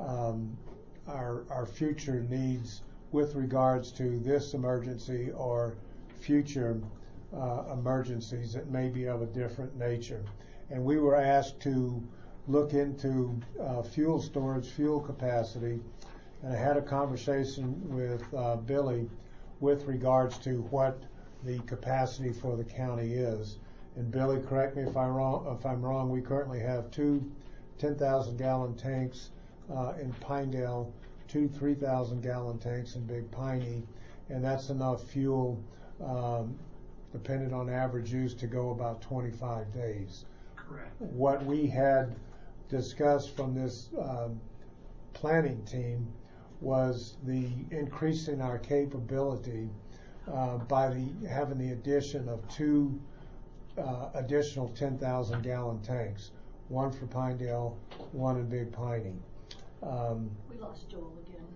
our future needs with regards to this emergency or future emergencies that may be of a different nature. And we were asked to look into fuel storage, fuel capacity, and I had a conversation with Billy with regards to what the capacity for the county is. And Billy, correct me if I'm wrong, we currently have two 10,000-gallon tanks in Pinedale, two 3,000-gallon tanks in Big Piney, and that's enough fuel, depending on average use, to go about 25 days. Correct. What we had discussed from this planning team was the increasing our capability by having the addition of two additional 10,000 gallon tanks, one for Pinedale, one in Big Piney. We lost Joel again.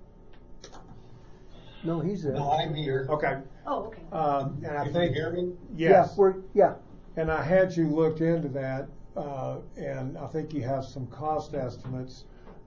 No, he's there. No, I'm here. Okay. Oh, okay. And I Can think, you hear me? yes. Yeah. And I had you looked into that, and I think you have some cost estimates.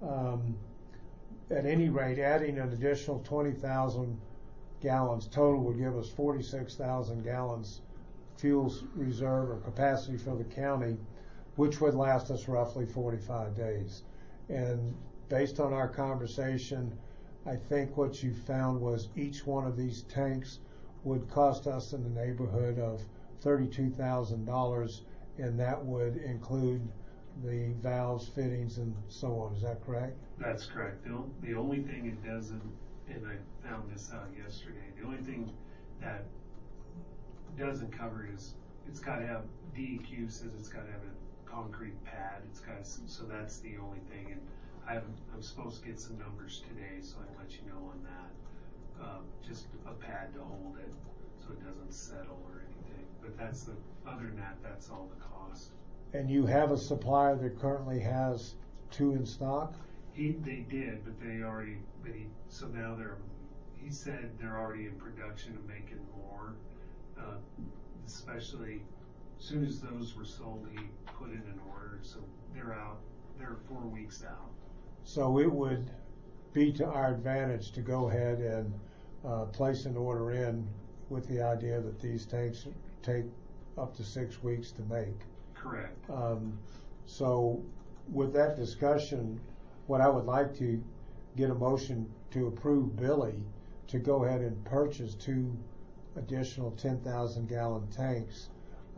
At any rate, adding an additional 20,000 gallons total would give us 46,000 gallons fuels reserve or capacity for the county, which would last us roughly 45 days. And based on our conversation, I think what you found was each one of these tanks would cost us in the neighborhood of $32,000, and that would include the valves, fittings, and so on. Is that correct? That's correct. The only thing it doesn't, and I found this out yesterday, the only thing that doesn't cover is it's got to have, DEQ says it's got to have a concrete pad. It's got to, so that's the only thing. And I'm supposed to get some numbers today, so I can let you know on that. Just a pad to hold it so it doesn't settle or anything. But that's other than that, that's all the cost. And you have a supplier that currently has two in stock? They did, but so now he said they're already in production of making more, especially as soon as those were sold, he put in an order, so they're 4 weeks out. So it would be to our advantage to go ahead and place an order in with the idea that these tanks take up to 6 weeks to make. Correct. So with that discussion, what I would like to get a motion to approve Billy to go ahead and purchase two additional 10,000 gallon tanks.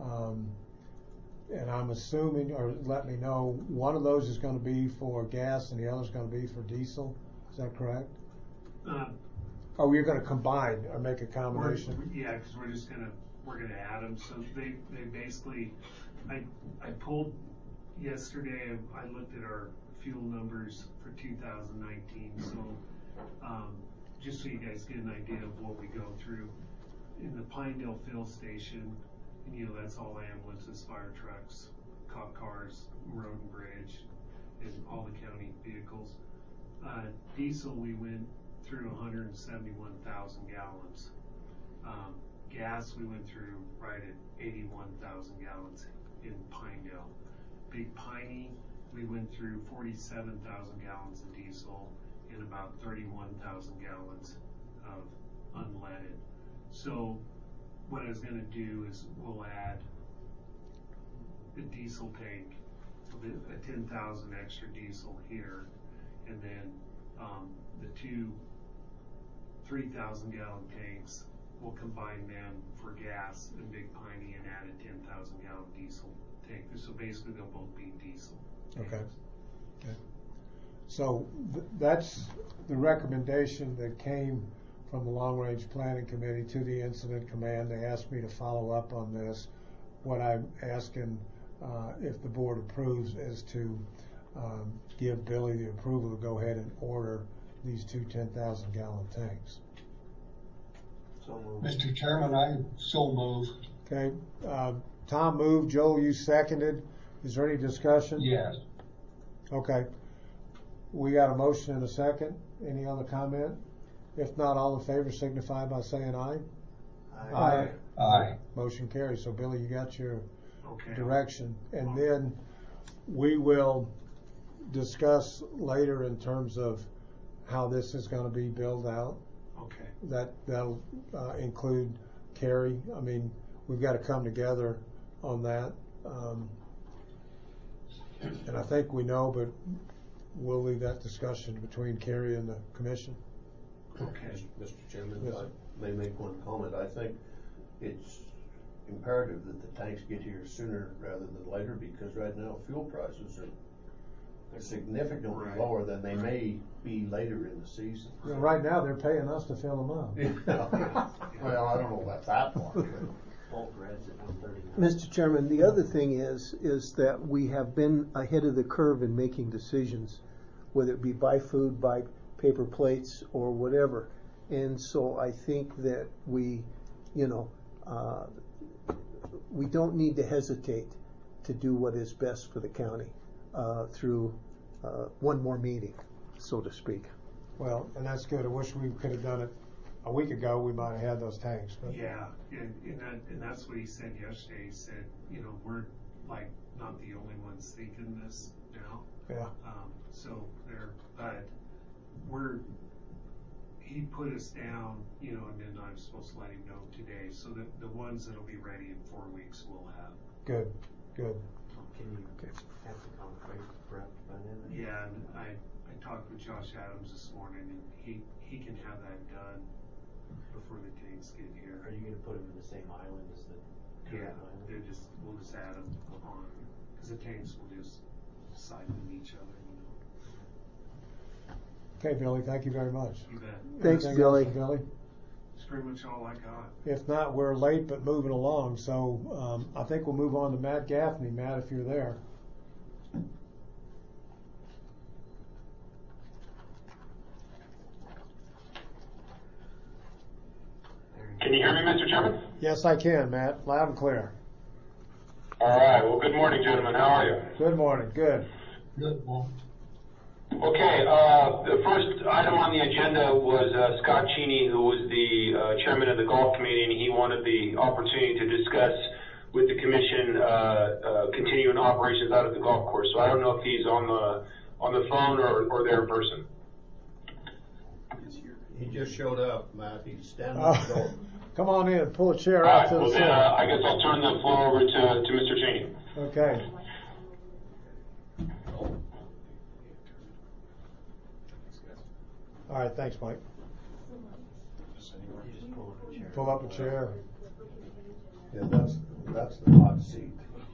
And I'm assuming, or let me know, one of those is going to be for gas and the other is going to be for diesel. Is that correct? Or you're going to combine or make a combination? Yeah, because we're gonna add them. So they basically, I pulled yesterday. I looked at our fuel numbers for 2019. So just so you guys get an idea of what we go through in the Pinedale fill station. And, that's all ambulances, fire trucks, cop cars, road and bridge, and all the county vehicles. Diesel, we went through 171,000 gallons. Gas, we went through right at 81,000 gallons in Pinedale. Big Piney, we went through 47,000 gallons of diesel and about 31,000 gallons of unleaded. So what I was going to do is we'll add the diesel tank, a 10,000 extra diesel here, and then the two 3,000 gallon tanks, we'll combine them for gas in Big Piney and add a 10,000 gallon diesel tank. So basically they'll both be diesel tanks. Okay. So that's the recommendation that came from the Long Range Planning Committee to the Incident Command. They asked me to follow up on this. What I'm asking, if the board approves, is to give Billy the approval to go ahead and order these two 10,000 gallon tanks. So moved. Mr. Chairman, I so move. Okay. Tom moved. Joel, you seconded. Is there any discussion? Yes. Okay. We got a motion and a second. Any other comment? If not, all in favor signify by saying aye. Aye. Aye. Motion carries. So Billy, you got your Okay. direction. And then we will discuss later in terms of how this is going to be built out. Okay. That'll include Carrie. I mean, we've got to come together on that. And I think we know, but we'll leave that discussion between Carrie and the commission. Okay. Mr. Chairman, Yes. I may make one comment. I think it's imperative that the tanks get here sooner rather than later, because right now fuel prices significantly Right. lower than they may be later in the season. You know, right now, they're paying us to fill them up. Well, I don't know about that part. but- Mr. Chairman, the other thing is that we have been ahead of the curve in making decisions, whether it be buy food, buy paper plates, or whatever. And so I think that we don't need to hesitate to do what is best for the county through one more meeting, so to speak. Well, and that's good. I wish we could have done it a week ago. We might have had those tanks, but. Yeah, and that's what he said yesterday. He said, we're like not the only ones thinking this now. Yeah. So but he put us down, and then I'm supposed to let him know today, so that the ones that'll be ready in 4 weeks we'll have. Good. Can you have the concrete prep by then? Yeah, and I talked with Josh Adams this morning, and he can have that done before the tanks get here. Are you gonna put them in the same island as the Yeah, current island? we'll just add them on, because the tanks will just side with each other, Okay, Billy, thank you very much. You bet. Thanks, Anything Billy. else for Billy? It's pretty much all I got. If not, we're late but moving along, so I think we'll move on to Matt Gaffney. Matt, if you're there. Can you hear me, Mr. Chairman? Yes, I can, Matt. Loud and clear. All right. Well, good morning, gentlemen. How are you? Good morning. Good. Good one. Okay. The first item on the agenda was Scott Cheney, who was the chairman of the golf committee, and he wanted the opportunity to discuss with the commission continuing operations out of the golf course. So I don't know if he's on the phone or there in person. He just showed up, Matt. He's standing at the door. Come on in. Pull a chair All out right. to the Well, then side. I guess I'll turn the floor over to Mr. Cheney. Okay. All right, thanks, Mike. You just pull up a chair. Pull up a chair. Yeah, that's the hot seat.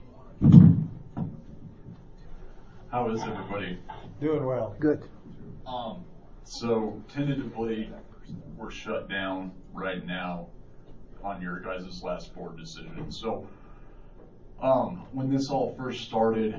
How is everybody? Doing well. Good. So tentatively, we're shut down right now on your guys' last board decision. So, when this all first started,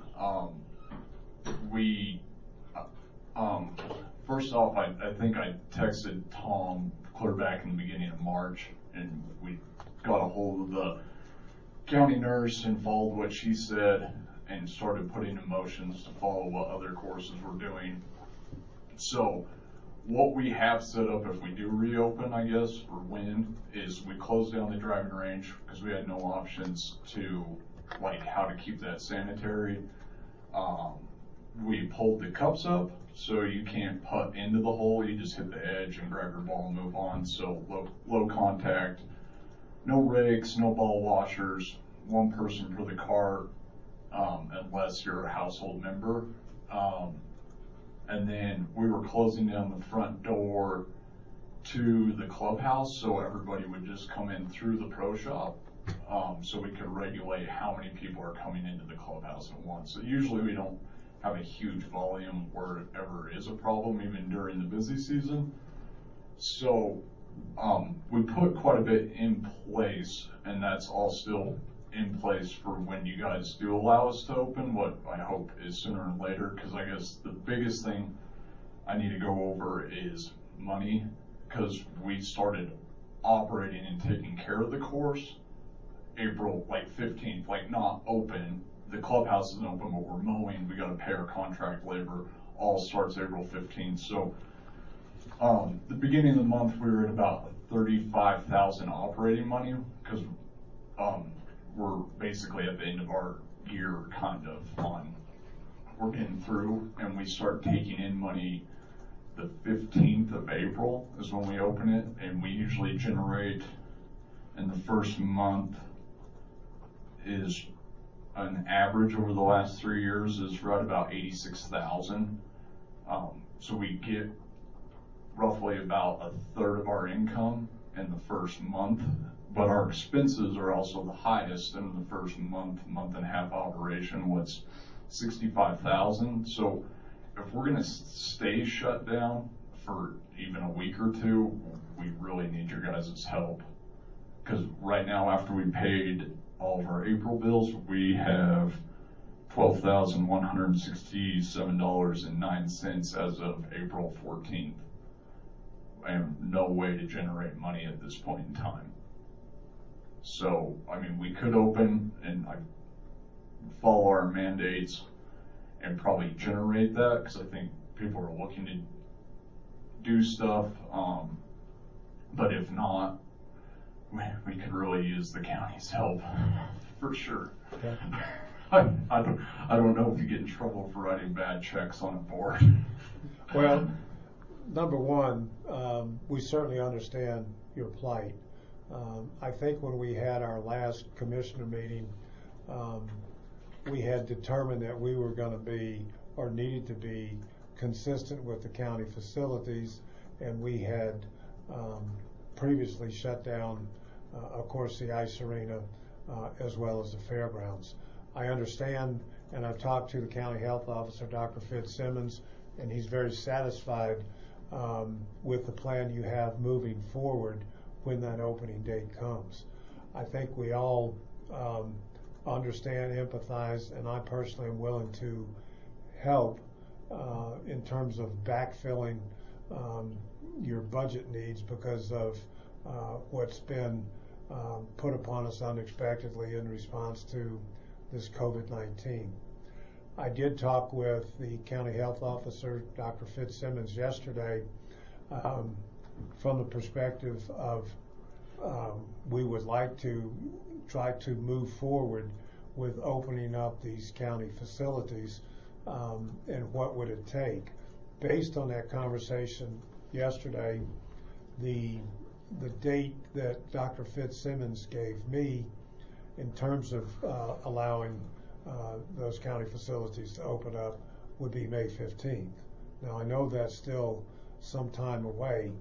first off, I think I texted Tom clear back in the beginning of March, and we got a hold of the county nurse and followed what she said and started putting in motions to follow what other courses were doing. So what we have set up if we do reopen, I guess, or when, is we close down the driving range because we had no options to, like, how to keep that sanitary. We pulled the cups up, so you can't putt into the hole, you just hit the edge and grab your ball and move on. So low contact, no rakes, no ball washers, one person per the cart, unless you're a household member. And then we were closing down the front door to the clubhouse, so everybody would just come in through the pro shop, so we could regulate how many people are coming into the clubhouse at once. So usually we don't have a huge volume wherever is a problem, even during the busy season. So we put quite a bit in place, and that's all still in place for when you guys do allow us to open, what I hope is sooner than later, because I guess the biggest thing I need to go over is money, because we started operating and taking care of the course April 15th, not open. The clubhouse isn't open, but we're mowing. We got to pay our contract labor. All starts April 15th. So the beginning of the month, we were at about $35,000 operating money, because we're basically at the end of our year, we're getting through, and we start taking in money the 15th of April is when we open it, and we usually generate in the first month is an average over the last 3 years is right about 86,000. So we get roughly about a third of our income in the first month, but our expenses are also the highest in the first month and a half operation. What's $65,000. So if we're gonna stay shut down for even a week or two, we really need your guys' help. Because right now, after we paid all of our April bills, we have $12,167.09 as of April 14th. I have no way to generate money at this point in time. So, I mean, we could open and follow our mandates and probably generate that, because I think people are looking to do stuff. But if not, we could really use the county's help for sure. Okay. I don't know if you get in trouble for writing bad checks on a board. Well, number one, we certainly understand your plight. I think when we had our last commissioner meeting, we had determined that we were going to be, or needed to be, consistent with the county facilities, and we had previously shut down, of course, the ice arena as well as the fairgrounds. I understand, and I've talked to the county health officer, Dr. Fitzsimmons, and he's very satisfied with the plan you have moving forward when that opening date comes. I think we all understand, empathize, and I personally am willing to help in terms of backfilling your budget needs because of what's been put upon us unexpectedly in response to this COVID-19. I did talk with the county health officer, Dr. Fitzsimmons, yesterday from the perspective of we would like to try to move forward with opening up these county facilities, and what would it take. Based on that conversation yesterday, the date that Dr. Fitzsimmons gave me in terms of allowing those county facilities to open up would be May 15th. Now I know that's still some time away,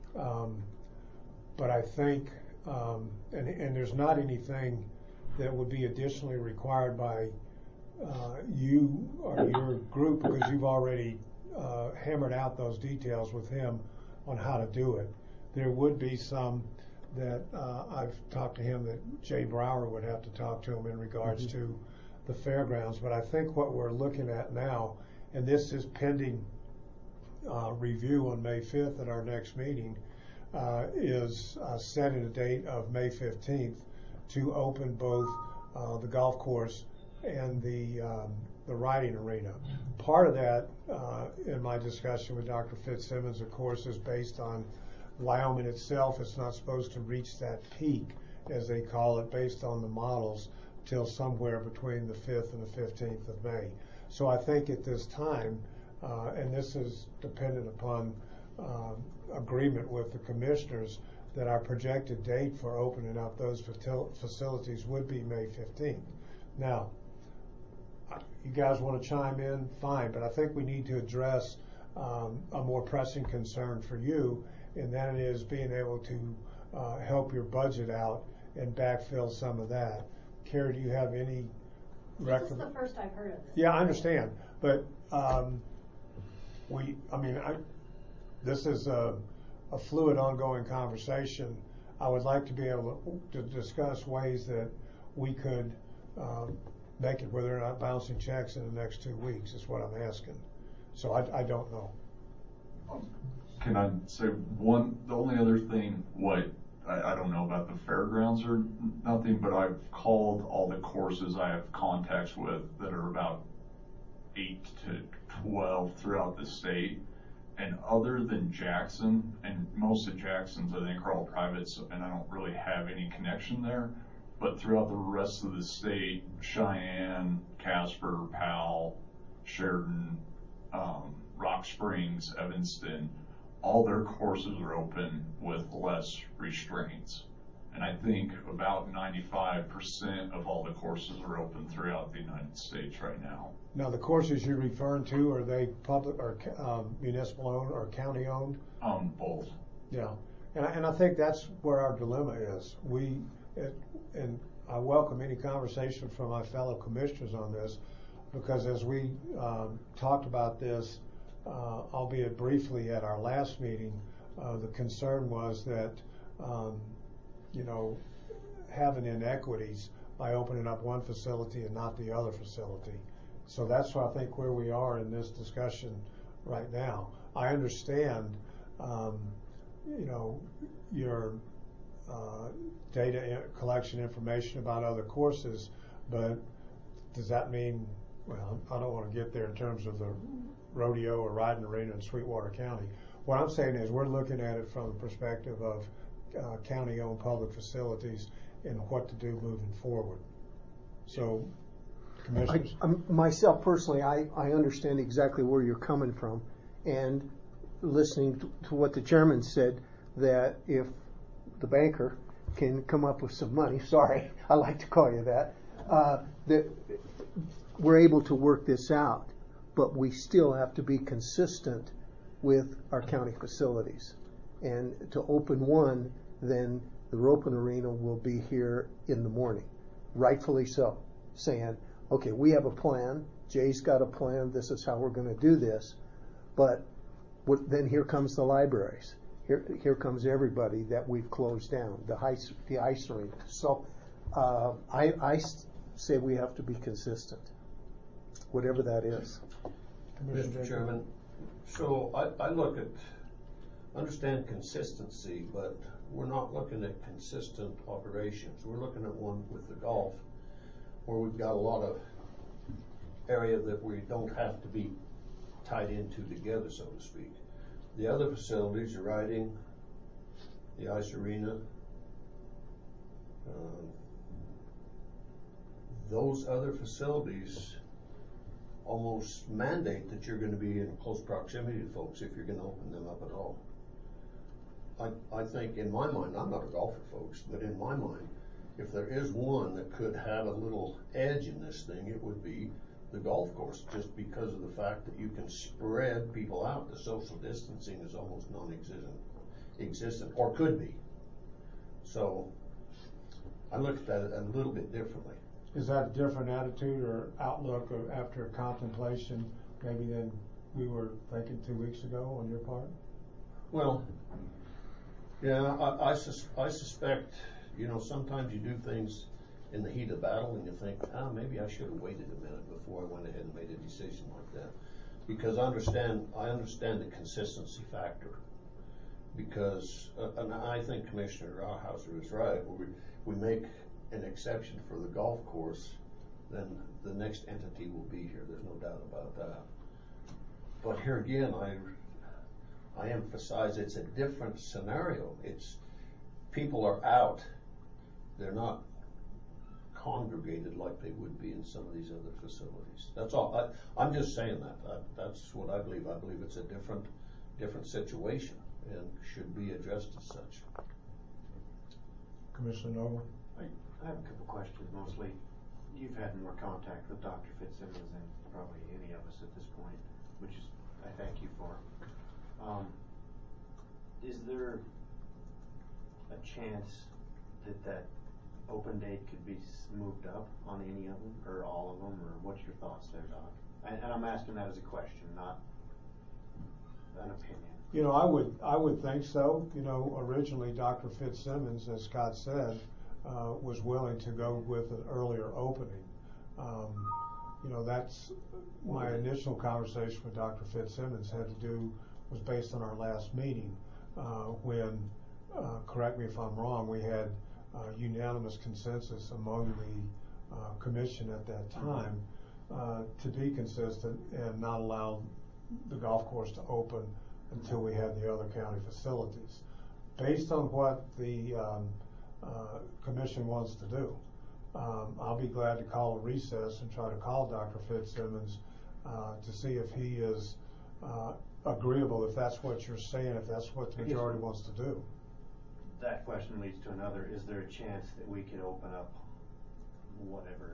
but I think, and there's not anything that would be additionally required by you or your group, because you've already hammered out those details with him on how to do it. There would be some that I've talked to him that Jay Brower would have to talk to him in regards to the fairgrounds. But I think what we're looking at now, and this is pending review on May 5th at our next meeting, is setting a date of May 15th to open both the golf course and the riding arena. Part of that, in my discussion with Dr. Fitzsimmons, of course, is based on Wyoming itself. It's not supposed to reach that peak, as they call it, based on the models, till somewhere between the 5th and the 15th of May. So I think at this time, and this is dependent upon agreement with the commissioners, that our projected date for opening up those facilities would be May 15th. Now, you guys want to chime in, fine, but I think we need to address a more pressing concern for you, and that is being able to help your budget out and backfill some of that. Carrie, do you have any This is the first I've heard of it. Yeah, I understand, but this is a fluid, ongoing conversation. I would like to be able to discuss ways that we could make it where they're not bouncing checks in the next 2 weeks, is what I'm asking. So I don't know. Can I say the only other thing, I don't know about the fairgrounds or nothing, but I've called all the courses I have contacts with that are about 8 to 12 throughout the state. And other than Jackson, and most of Jackson's I think are all privates, and I don't really have any connection there, but throughout the rest of the state, Cheyenne, Casper, Powell, Sheridan, Rock Springs, Evanston, all their courses are open with less restraints. And I think about 95% of all the courses are open throughout the United States right now. Now, the courses you're referring to, are they public or municipal owned or county owned? Both. Yeah, and I think that's where our dilemma is. And I welcome any conversation from my fellow commissioners on this. because as we talked about this, albeit briefly at our last meeting, the concern was that, having inequities by opening up one facility and not the other facility. So that's why I think where we are in this discussion right now. I understand, your data collection information about other courses, but does that mean, well, I don't want to get there in terms of the rodeo or riding arena in Sweetwater County. What I'm saying is we're looking at it from the perspective of county-owned public facilities and what to do moving forward. So, commissioners? Myself personally, I understand exactly where you're coming from, and listening to what the chairman said, that if the banker can come up with some money, sorry, I like to call you that we're able to work this out, but we still have to be consistent with our county facilities. And to open one, then the Ropin Arena will be here in the morning, rightfully so, saying, okay, we have a plan, Jay's got a plan, this is how we're going to do this, but then here comes the libraries. Here comes everybody that we've closed down, the ice arena. So I say we have to be consistent, whatever that is. Mr. Chairman, so I understand consistency, but we're not looking at consistent operations. We're looking at one with the golf, where we've got a lot of area that we don't have to be tied into together, so to speak. The other facilities, the riding, the ice arena, those other facilities almost mandate that you're going to be in close proximity to folks if you're going to open them up at all. I think in my mind, I'm not a golfer, folks, but in my mind, if there is one that could have a little edge in this thing, it would be the golf course, just because of the fact that you can spread people out. The social distancing is almost non-existent, or could be. So I look at that a little bit differently. Is that a different attitude or outlook or after contemplation maybe than we were thinking 2 weeks ago on your part? Well, yeah, I suspect, sometimes you do things in the heat of battle and you think, maybe I should have waited a minute before I went ahead and made a decision like that. Because I understand the consistency factor. Because, and I think Commissioner Rawhauser is right, we make an exception for the golf course, then the next entity will be here. There's no doubt about that. But here again, I emphasize it's a different scenario. It's people are out. They're not congregated like they would be in some of these other facilities. That's all. I'm just saying that. That's what I believe. I believe it's a different situation and should be addressed as such. Commissioner Noble? I have a couple questions. Mostly, you've had more contact with Dr. Fitzsimmons than probably any of us at this point, which is I thank you for. Is there a chance that open date could be moved up on any of them or all of them, or what's your thoughts there, Doc? And I'm asking that as a question, not an opinion. I would think so. Originally Dr. Fitzsimmons, as Scott said, was willing to go with an earlier opening. That's my initial conversation with Dr. Fitzsimmons was based on our last meeting when, correct me if I'm wrong, we had unanimous consensus among the commission at that time to be consistent and not allow the golf course to open until we had the other county facilities. Based on what the commission wants to do, I'll be glad to call a recess and try to call Dr. Fitzsimmons to see if he is agreeable, if that's what you're saying, if that's what the majority wants to do. That question leads to another. Is there a chance that we could open up whatever,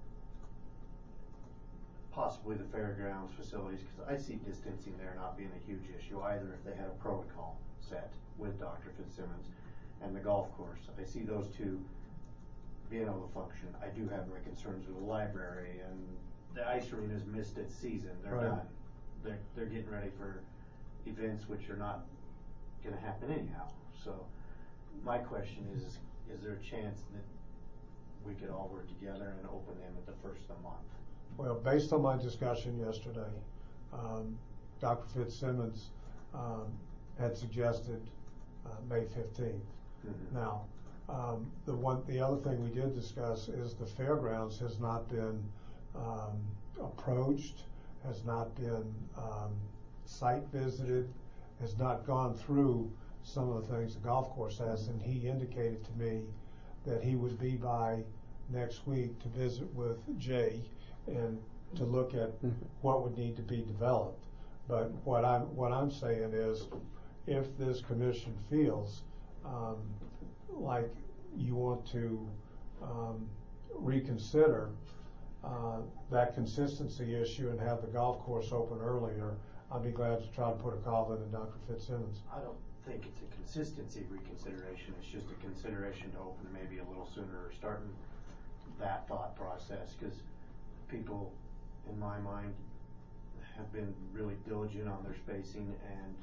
possibly the fairgrounds facilities, because I see distancing there not being a huge issue either if they had a protocol set with Dr. Fitzsimmons and the golf course. I see those two being able to function. I do have my concerns with the library and the ice arena's missed its season, they're Right. done. They're getting ready for events which are not gonna happen anyhow. So my question is there a chance that we could all work together and open them at the first of the month? Well, based on my discussion yesterday, Dr. Fitzsimmons had suggested May 15th. Mhm. Now, the other thing we did discuss is the fairgrounds has not been approached, has not been site visited, has not gone through some of the things the golf course has, and he indicated to me that he would be by next week to visit with Jay and to look at what would need to be developed. But what I'm saying is, if this commission feels like you want to reconsider that consistency issue and have the golf course open earlier, I'd be glad to try to put a call into Dr. Fitzsimmons. I don't think it's a consistency reconsideration, it's just a consideration to open maybe a little sooner or starting that thought process, because people, in my mind, have been really diligent on their spacing, and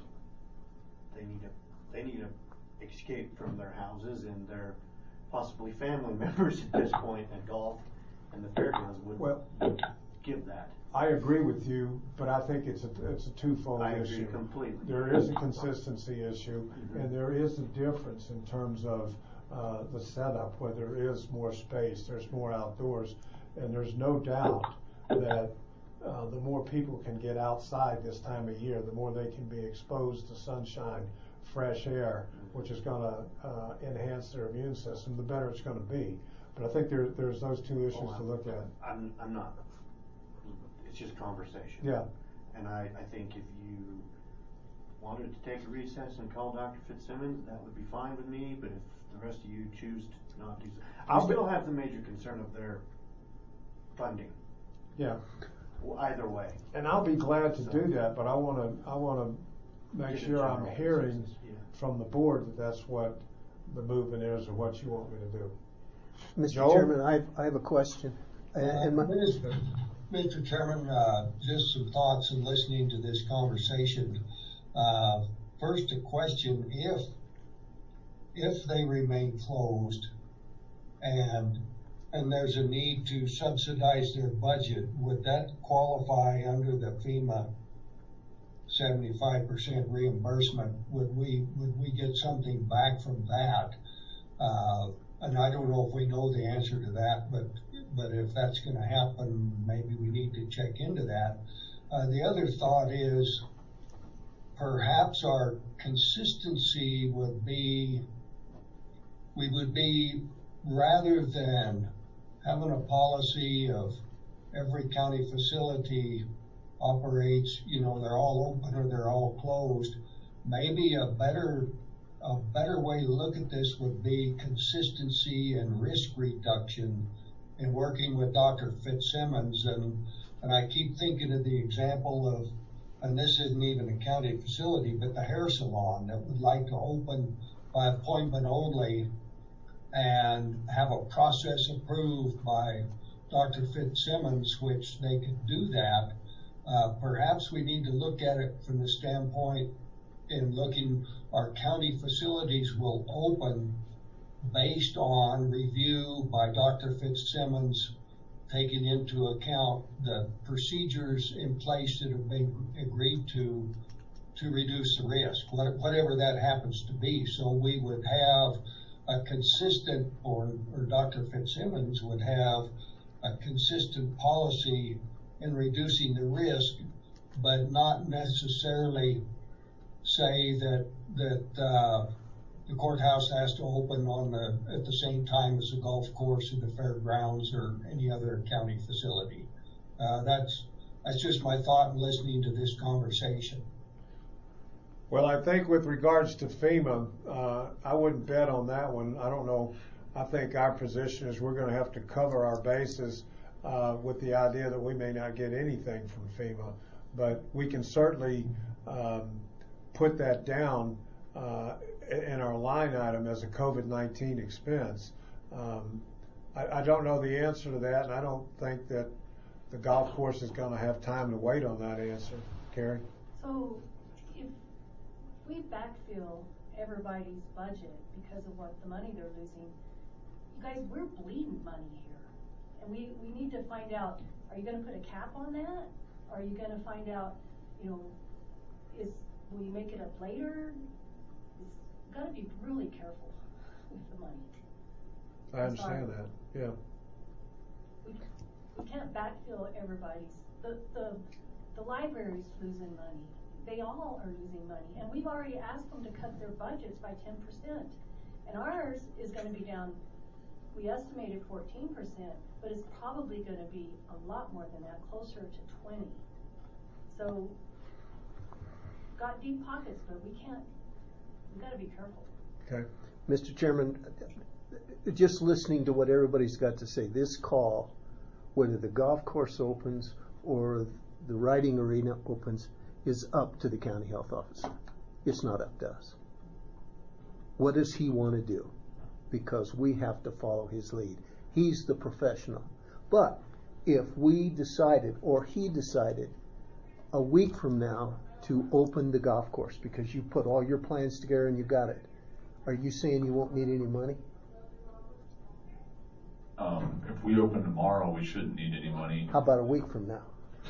they need to escape from their houses and their possibly family members at this point, and golf and the fairgrounds would give that. I agree with you, but I think it's a twofold I issue. agree completely. There is a consistency issue, and there is a difference in terms of the setup, where there is more space, there's more outdoors, and there's no doubt that the more people can get outside this time of year, the more they can be exposed to sunshine, fresh air, which is going to enhance their immune system, the better it's going to be. But I think there's those two issues to look at. I'm not. It's just conversation. Yeah. And I think if you wanted to take a recess and call Dr. Fitzsimmons, that would be fine with me, but if the rest of you choose to not do so, I still have the major concern of their funding. Yeah. Either way. And I'll be glad to do that, but I want to make sure I'm hearing from the board that that's what the movement is, or what you want me to do. Mr. Joel? Chairman, I have a question. Mr. Chairman, just some thoughts in listening to this conversation. First, a question: if they remain closed, and there's a need to subsidize their budget, would that qualify under the FEMA 75% reimbursement? Would we get something back from that? And I don't know if we know the answer to that, but if that's going to happen, maybe we need to check into that. The other thought is perhaps our consistency would be, rather than having a policy of every county facility operates, they're all open or they're all closed, maybe a better way to look at this would be consistency and risk reduction in working with Dr. Fitzsimmons. And I keep thinking of the example of, and this isn't even a county facility, but the hair salon that would like to open by appointment only and have a process approved by Dr. Fitzsimmons, which they could do that. Perhaps we need to look at it from the standpoint in looking, our county facilities will open based on review by Dr. Fitzsimmons, taking into account the procedures in place that have been agreed to reduce the risk, whatever that happens to be. So we would have a consistent, or Dr. Fitzsimmons would have a consistent policy in reducing the risk, but not necessarily say that the courthouse has to open at the same time as the golf course or the fairgrounds or any other county facility. That's just my thought in listening to this conversation. Well, I think with regards to FEMA, I wouldn't bet on that one. I don't know. I think our position is we're going to have to cover our bases with the idea that we may not get anything from FEMA, but we can certainly put that down in our line item as a COVID-19 expense. I don't know the answer to that, and I don't think that the golf course is gonna have time to wait on that answer. Carrie? So if we backfill everybody's budget because of what the money they're losing, you guys, we're bleeding money here. And we need to find out, are you gonna put a cap on that? Are you gonna find out, you know, will you make it up later? You've gotta be really careful with the money. I understand that, yeah. We can't backfill everybody's, the library's losing money. They all are losing money, and we've already asked them to cut their budgets by 10%. And ours is gonna be down, we estimated 14%, but it's probably gonna be a lot more than that, closer to 20. So, got deep pockets, but we gotta be careful. Okay. Mr. Chairman, just listening to what everybody's got to say, this call, whether the golf course opens or the riding arena opens, is up to the county health officer. It's not up to us. What does he want to do? Because we have to follow his lead. He's the professional. But if we decided, or he decided, a week from now to open the golf course because you put all your plans together and you got it, are you saying you won't need any money? If we open tomorrow, we shouldn't need any money. How about a week from now?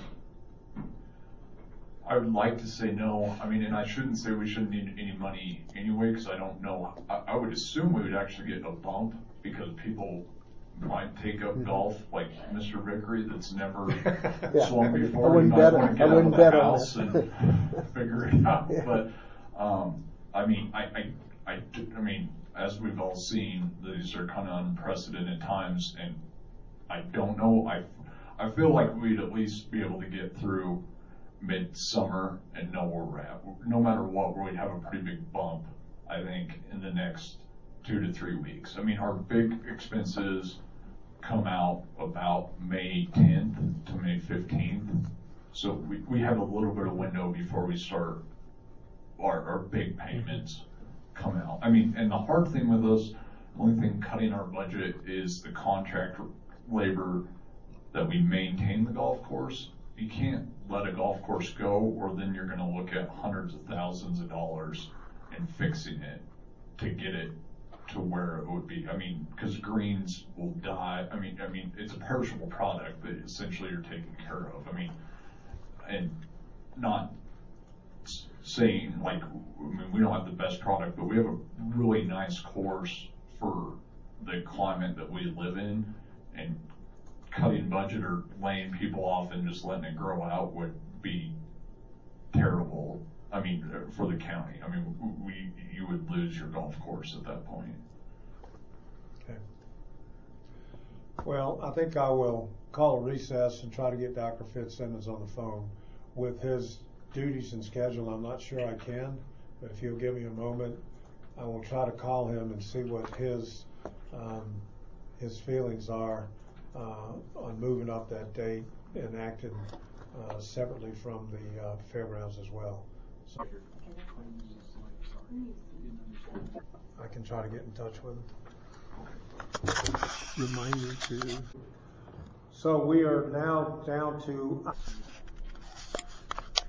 I would like to say no. I mean, and I shouldn't say we shouldn't need any money anyway, because I don't know. I would assume we would actually get a bump because people might take up golf, like Mr. Vickery, that's never swung before. I wouldn't bet on get out of the that. house and figure it out. Yeah. But I mean, I mean, as we've all seen, these are kind of unprecedented times, and I don't know. I feel like we'd at least be able to get through midsummer and know where we're at. No matter what, we'd have a pretty big bump, I think, in the next 2 to 3 weeks. I mean, our big expenses come out about May 10th to May 15th. So we have a little bit of window before we start our big payments come out. I mean, and the hard thing with us, the only thing cutting our budget is the contract labor that we maintain the golf course. You can't let a golf course go, or then you're going to look at hundreds of thousands of dollars in fixing it to get it to where it would be. I mean, because greens will die. I mean, it's a perishable product that essentially you're taking care of. I mean, and not saying like, I mean, we don't have the best product, but we have a really nice course for the climate that we live in, and cutting budget or laying people off and just letting it grow out would be terrible. I mean, for the county. I mean, you would lose your golf course at that point. Okay. Well, I think I will call a recess and try to get Dr. Fitzsimmons on the phone. With his duties and schedule, I'm not sure I can, but if he'll give me a moment, I will try to call him and see what his feelings are on moving up that date and acting separately from the fairgrounds as well. So I can try to get in touch with him. Remind me to. So we are now down to